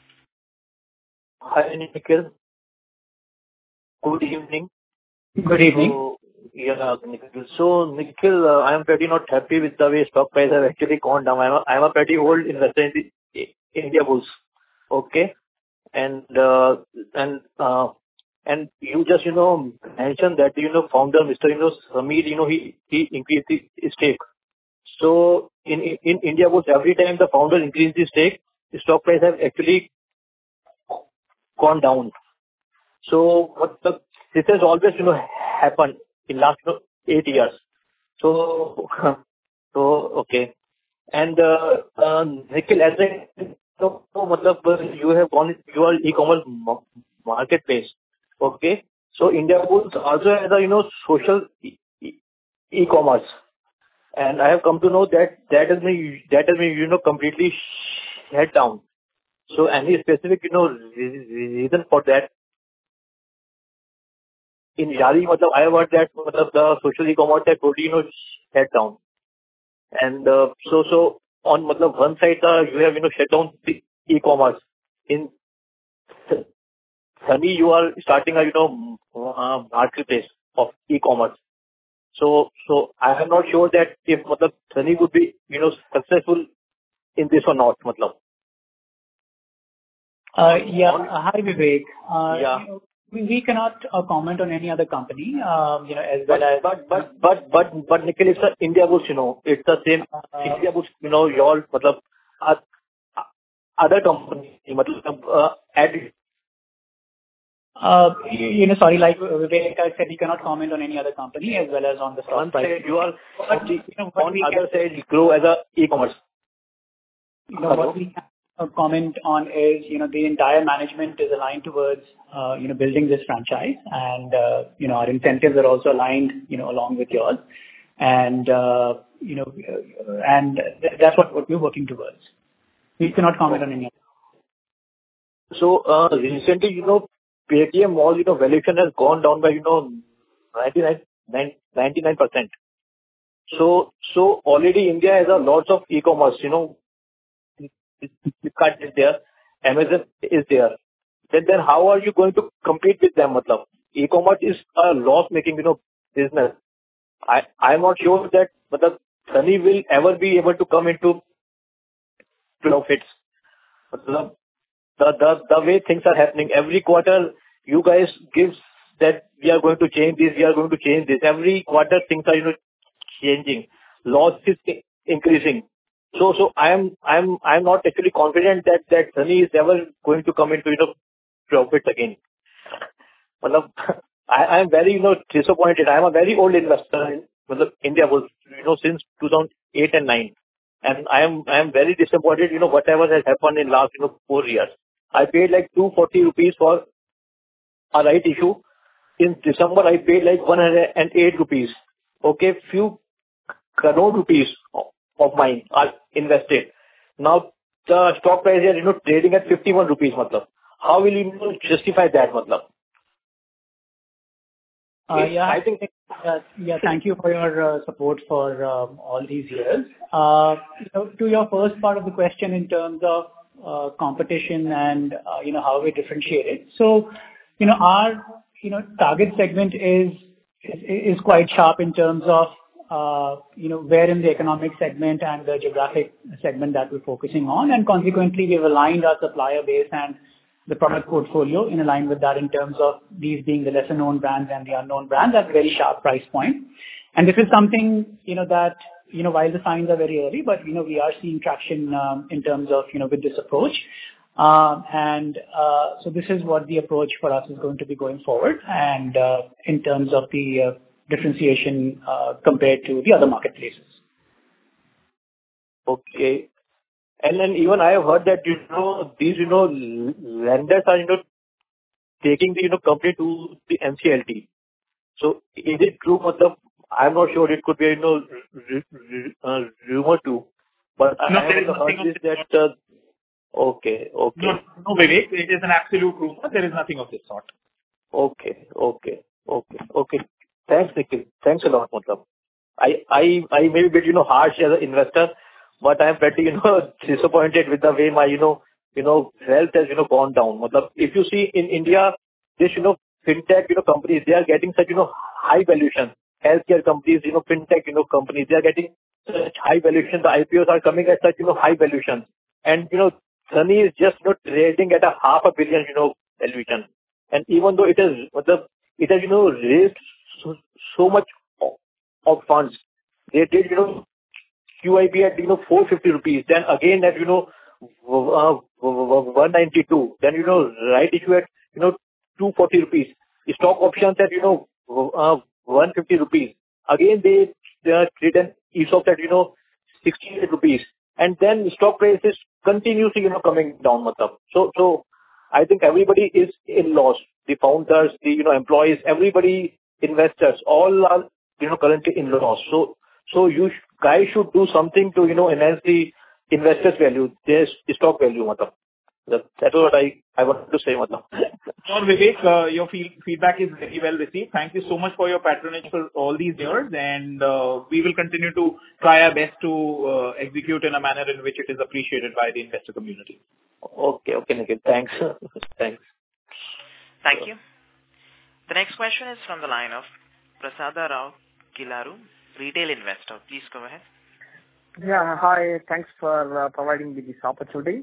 Hi, Nikhil. Good evening. Good evening. So, yeah, Nikhil. So, Nikhil, uh, I am pretty not happy with the way stock price have actually gone down. I'm a, I'm a pretty old investor in the India Bulls. Okay. And uh, and uh, and you just, you know, mentioned that, you know, founder, Mister You know, Samir, you know, he he increased his stake. So in in in India, was every time the founder increased his stake, the stock price has actually gone down. So what the this has always, you know, happened in last, you know, eight years. So so okay. And uh, uh, Nikhil, as I so, so matlab, uh, you have gone your e-commerce ma- marketplace. Okay. So India Bulls also has a, you know, social e- e- e-commerce, and I have come to know that that has been that has been, you know, completely shut down. So any specific, you know, re- reason for that? In Yari, matlab, I have heard that matlab, the social e-commerce has totally, you know, shut down. And uh, so so on matlab, one side, uh, you have, you know, shut down the e-commerce. In Sunny, you are starting a, you know, uh, marketplace of e-commerce. So so I am not sure that if matlab, Sunny would be, you know, successful in this or not, matlab. Uh, Yeah. uh, Hi, Vivek. Uh, Yeah. you know, We we cannot uh, comment on any other company, um, you know, as well But as. but but but but but Nikhil, it's a India Bulls, you know, it's the same India Bulls, you know, your matlab, uh, other company, matlab, uh, ad. uh, You you know, sorry, like Vivek I said, we cannot comment on any other company as well as on the stock One price. side you are But, on the you know, what on we other can, side grow as a e-commerce. you know, Hello? what we can uh, comment on is, you know, the entire management is aligned towards, uh, you know, building this franchise. And, uh, you know, our incentives are also aligned, you know, along with yours. And, uh, you know, uh, and th- that's what, what we're working towards. We cannot comment on any other. So uh, recently, you know, Paytm Mall, you know, valuation has gone down by, you know, ninety-nine percent. So so already India has a lot of e-commerce, you know, Flipkart is there, Amazon is there. Then then how are you going to compete with them, matlab? E-commerce is a loss-making, you know, business. I I'm not sure that matlab, Sunny will ever be able to come into profits. Matlab, the the the way things are happening, every quarter you guys give that we are going to change this, we are going to change this. Every quarter things are, you know, changing. Loss is i- increasing. So so I am I am I am not actually confident that that Sunny is ever going to come into, you know, profits again. Matlab, I I am very, you know, disappointed. I am a very old investor in matlab, India was, you know, since two thousand eight and nine. And I am I am very disappointed, you know, whatever has happened in last, you know, four years. I paid like two hundred forty rupees for a right issue. In December, I paid like one hundred eight rupees. Okay, few crore rupees of of mine are invested. Now, the stock price is, you know, trading at fifty-one rupees, matlab. How will you know, justify that, matlab? Uh, Yeah, I think, uh, yeah, thank you for your uh, support for um, all these years. Uh, you know, To your first part of the question in terms of uh, competition and, uh, you know, how we differentiate it. So, you know, our, you know, target segment is is is quite sharp in terms of, uh, you know, where in the economic segment and the geographic segment that we're focusing on. And consequently, we've aligned our supplier base and the product portfolio in line with that in terms of these being the lesser known brands and the unknown brands at very sharp price point. And this is something, you know, that, you know, while the signs are very early, but, you know, we are seeing traction um, in terms of, you know, with this approach. Um, and uh, so this is what the approach for us is going to be going forward. And uh, in terms of the uh, differentiation uh, compared to the other marketplaces. Okay. And then even I have heard that, you know, these, you know, lenders are, you know, taking the, you know, company to the N C L T. So is it true? Matlab, I'm not sure. It could be, you know, r- r- uh, rumor too. But No, I there is have nothing heard of this this that, uh, okay, okay. No, no, Vivek, it is an absolute rumor. There is nothing of this sort. Okay, okay, okay, okay. Thanks, Nikhil. Thanks a lot, matlab. I, I, I may be a bit, you know, harsh as an investor, but I'm pretty, you know, disappointed with the way my, you know, you know, wealth has, you know, gone down. Matlab, if you see in India, this, you know, fintech, you know, companies, they are getting such, you know, high valuation. Healthcare companies, you know, fintech, you know, companies, they are getting such high valuation. The I P Os are coming at such, you know, high valuation. And, you know, Dhani is just not trading at a half a billion, you know, valuation. And even though it has, it has, you know, raised so, so much of, of funds, they did, you know, Q I B at, you know, four hundred fifty rupees. Then again at, you know, uh, one ninety-two. Then, you know, right issue at, you know, two hundred forty rupees. Stock options at, you know, uh, one hundred fifty rupees. Again, they, they are treated E S O P at, you know, sixty-eight rupees. And then stock price is continuously, you know, coming down. Matlab. So, so I think everybody is in loss. The founders, the, you know, employees, everybody, investors, all are, you know, currently in loss. So, so you sh- guys should do something to, you know, enhance the investors' value, their stock value. Matlab. That, that's what I, I wanted to say. Matlab. Sure, Vivek, uh, your feel, feedback is very well received. Thank you so much for your patronage for all these years, and uh, we will continue to try our best to uh, execute in a manner in which it is appreciated by the investor community. Okay, okay, Nikhil. Thanks. Thanks. Thank you. The next question is from the line of Prasada Rao Kilaru, retail investor. Please go ahead. Yeah, hi. Thanks for uh, providing me this opportunity.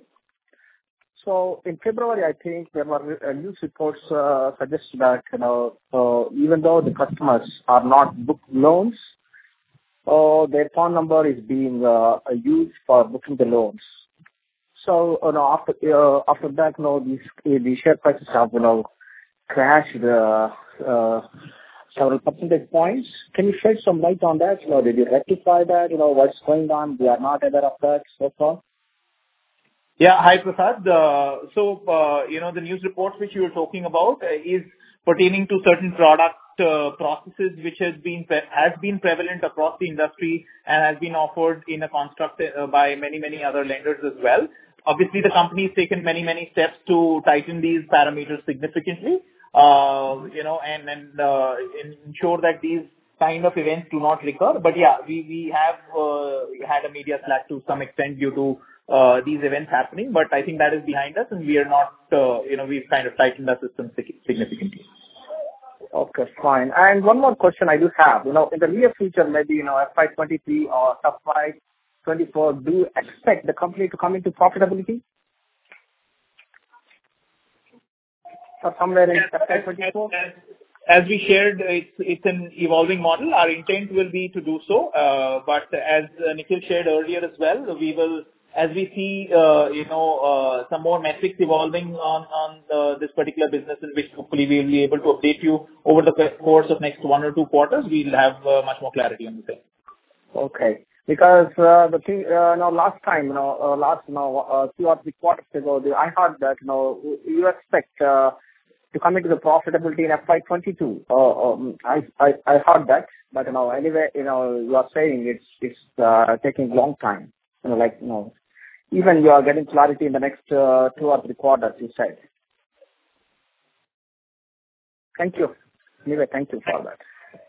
So in February, I think there were uh, news reports uh, suggest that, you know, uh, even though the customers are not booked loans, uh, their phone number is being uh, used for booking the loans. So, you know, after uh, after that, you know, these the share prices have, you know, crashed uh, uh, several percentage points. Can you shed some light on that? You know, did you rectify that? You know, what's going on? We are not aware of that so far. Yeah. Hi, Prasad. Uh, so, uh, you know, the news reports which you were talking about uh, is pertaining to certain product uh, processes which has been pre- has been prevalent across the industry and has been offered in a construct uh, by many, many other lenders as well. Obviously, the company has taken many, many steps to tighten these parameters significantly, uh, you know, and, and uh, ensure that these kind of events do not recur. But yeah, we, we have uh, had a media slack to some extent due to uh, these events happening, but I think that is behind us and we are not, uh, you know, we've kind of tightened our system significantly. Okay, fine. And one more question I do have, you know, in the near future, maybe, you know, F Y twenty-three or F Y twenty-four, do you expect the company to come into profitability? Or somewhere in F Y twenty-four? As we shared, it's it's an evolving model. Our intent will be to do so. Uh, but as uh, Nikhil shared earlier as well, we will, as we see, uh, you know, uh, some more metrics evolving on on uh, this particular business, in which hopefully we will be able to update you over the course of next one or two quarters. We'll have uh, much more clarity on the same. Okay. Because uh, the thing, uh, now last time, you know, uh, last, you know, uh, two or three quarters ago, the, I heard that, you know, you expect uh, to come into the profitability in F Y twenty-two. Uh, um, I, I I heard that, but you know, anyway, you know, you are saying it's it's uh, taking a long time. You know, like you know, even you are getting clarity in the next uh, two or three quarters. You said. Thank you. Anyway, thank you for that.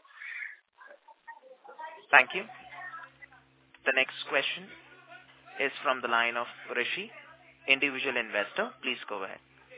Thank you. The next question is from the line of Rishi, individual investor. Please go ahead.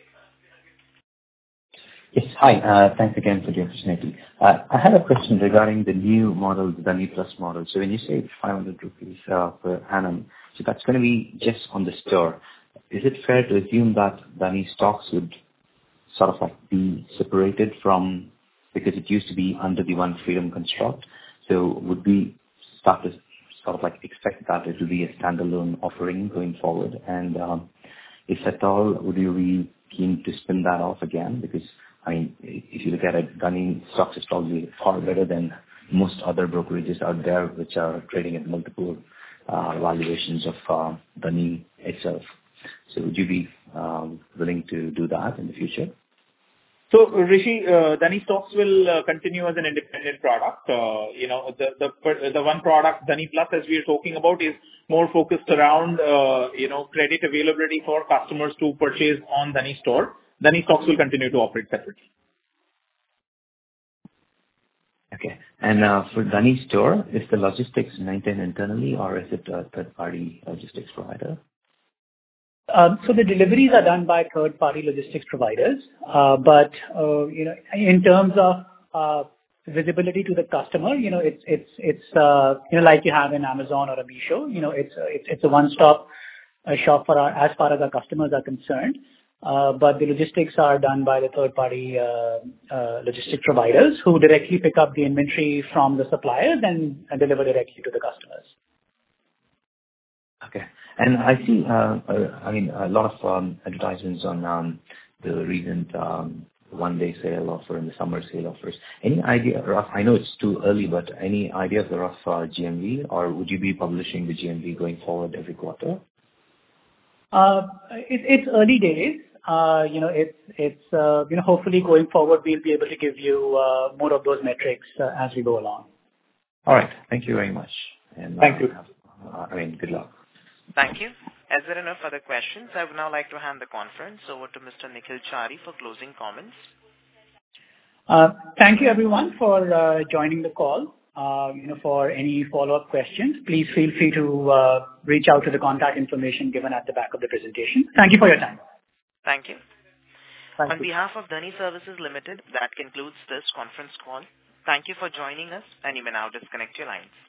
Yes. Hi. Uh, thanks again for the opportunity. Uh, I had a question regarding the new model, the Dhani Plus model. So when you say five hundred rupees uh, per annum, so that's going to be just on the store. Is it fair to assume that Dhani stocks would sort of like be separated from, because it used to be under the One Freedom construct? So would we start to sort of like expect that it will be a standalone offering going forward? And um, if at all, would you be keen to spin that off again? Because I mean, if you look at it, Dhani stocks is probably far better than most other brokerages out there, which are trading at multiple uh, valuations of uh, Dhani itself. So would you be um, willing to do that in the future? So, Rishi, uh, Dhani stocks will uh, continue as an independent product. Uh, you know, the, the the one product, Dhani Plus, as we are talking about, is more focused around, uh, you know, credit availability for customers to purchase on Dhani store. Dhani stocks will continue to operate separately. Okay. And uh, for Dhani store, is the logistics maintained internally or is it a third-party logistics provider? Um, so the deliveries are done by third-party logistics providers, uh, but uh, you know, in terms of uh, visibility to the customer, you know, it's it's it's uh, you know, like you have in Amazon or a Meesho, you know, it's a, it's, it's a one-stop uh, shop for our, as far as our customers are concerned. Uh, but the logistics are done by the third-party uh, uh, logistic providers who directly pick up the inventory from the suppliers and, and deliver directly to the customers. Okay. And I see, uh, uh, I mean, a lot of um, advertisements on um, the recent um, one-day sale offer and the summer sale offers. Any idea, rough, I know it's too early, but any idea of the rough uh, G M V, or would you be publishing the G M V going forward every quarter? Uh, it, it's early days. Uh, you know, it's, it's uh, you know, hopefully going forward, we'll be able to give you uh, more of those metrics uh, as we go along. All right. Thank you very much. And, Thank uh, you. Have, uh, I mean, good luck. Thank you. As there are no further questions, I would now like to hand the conference over to Mister Nikhil Chari for closing comments. Uh, thank you, everyone, for uh, joining the call. Uh, you know, for any follow-up questions, please feel free to uh, reach out to the contact information given at the back of the presentation. Thank you for your time. Thank you. Thank On you. behalf of Dhani Services Limited, that concludes this conference call. Thank you for joining us, and you may now disconnect your lines.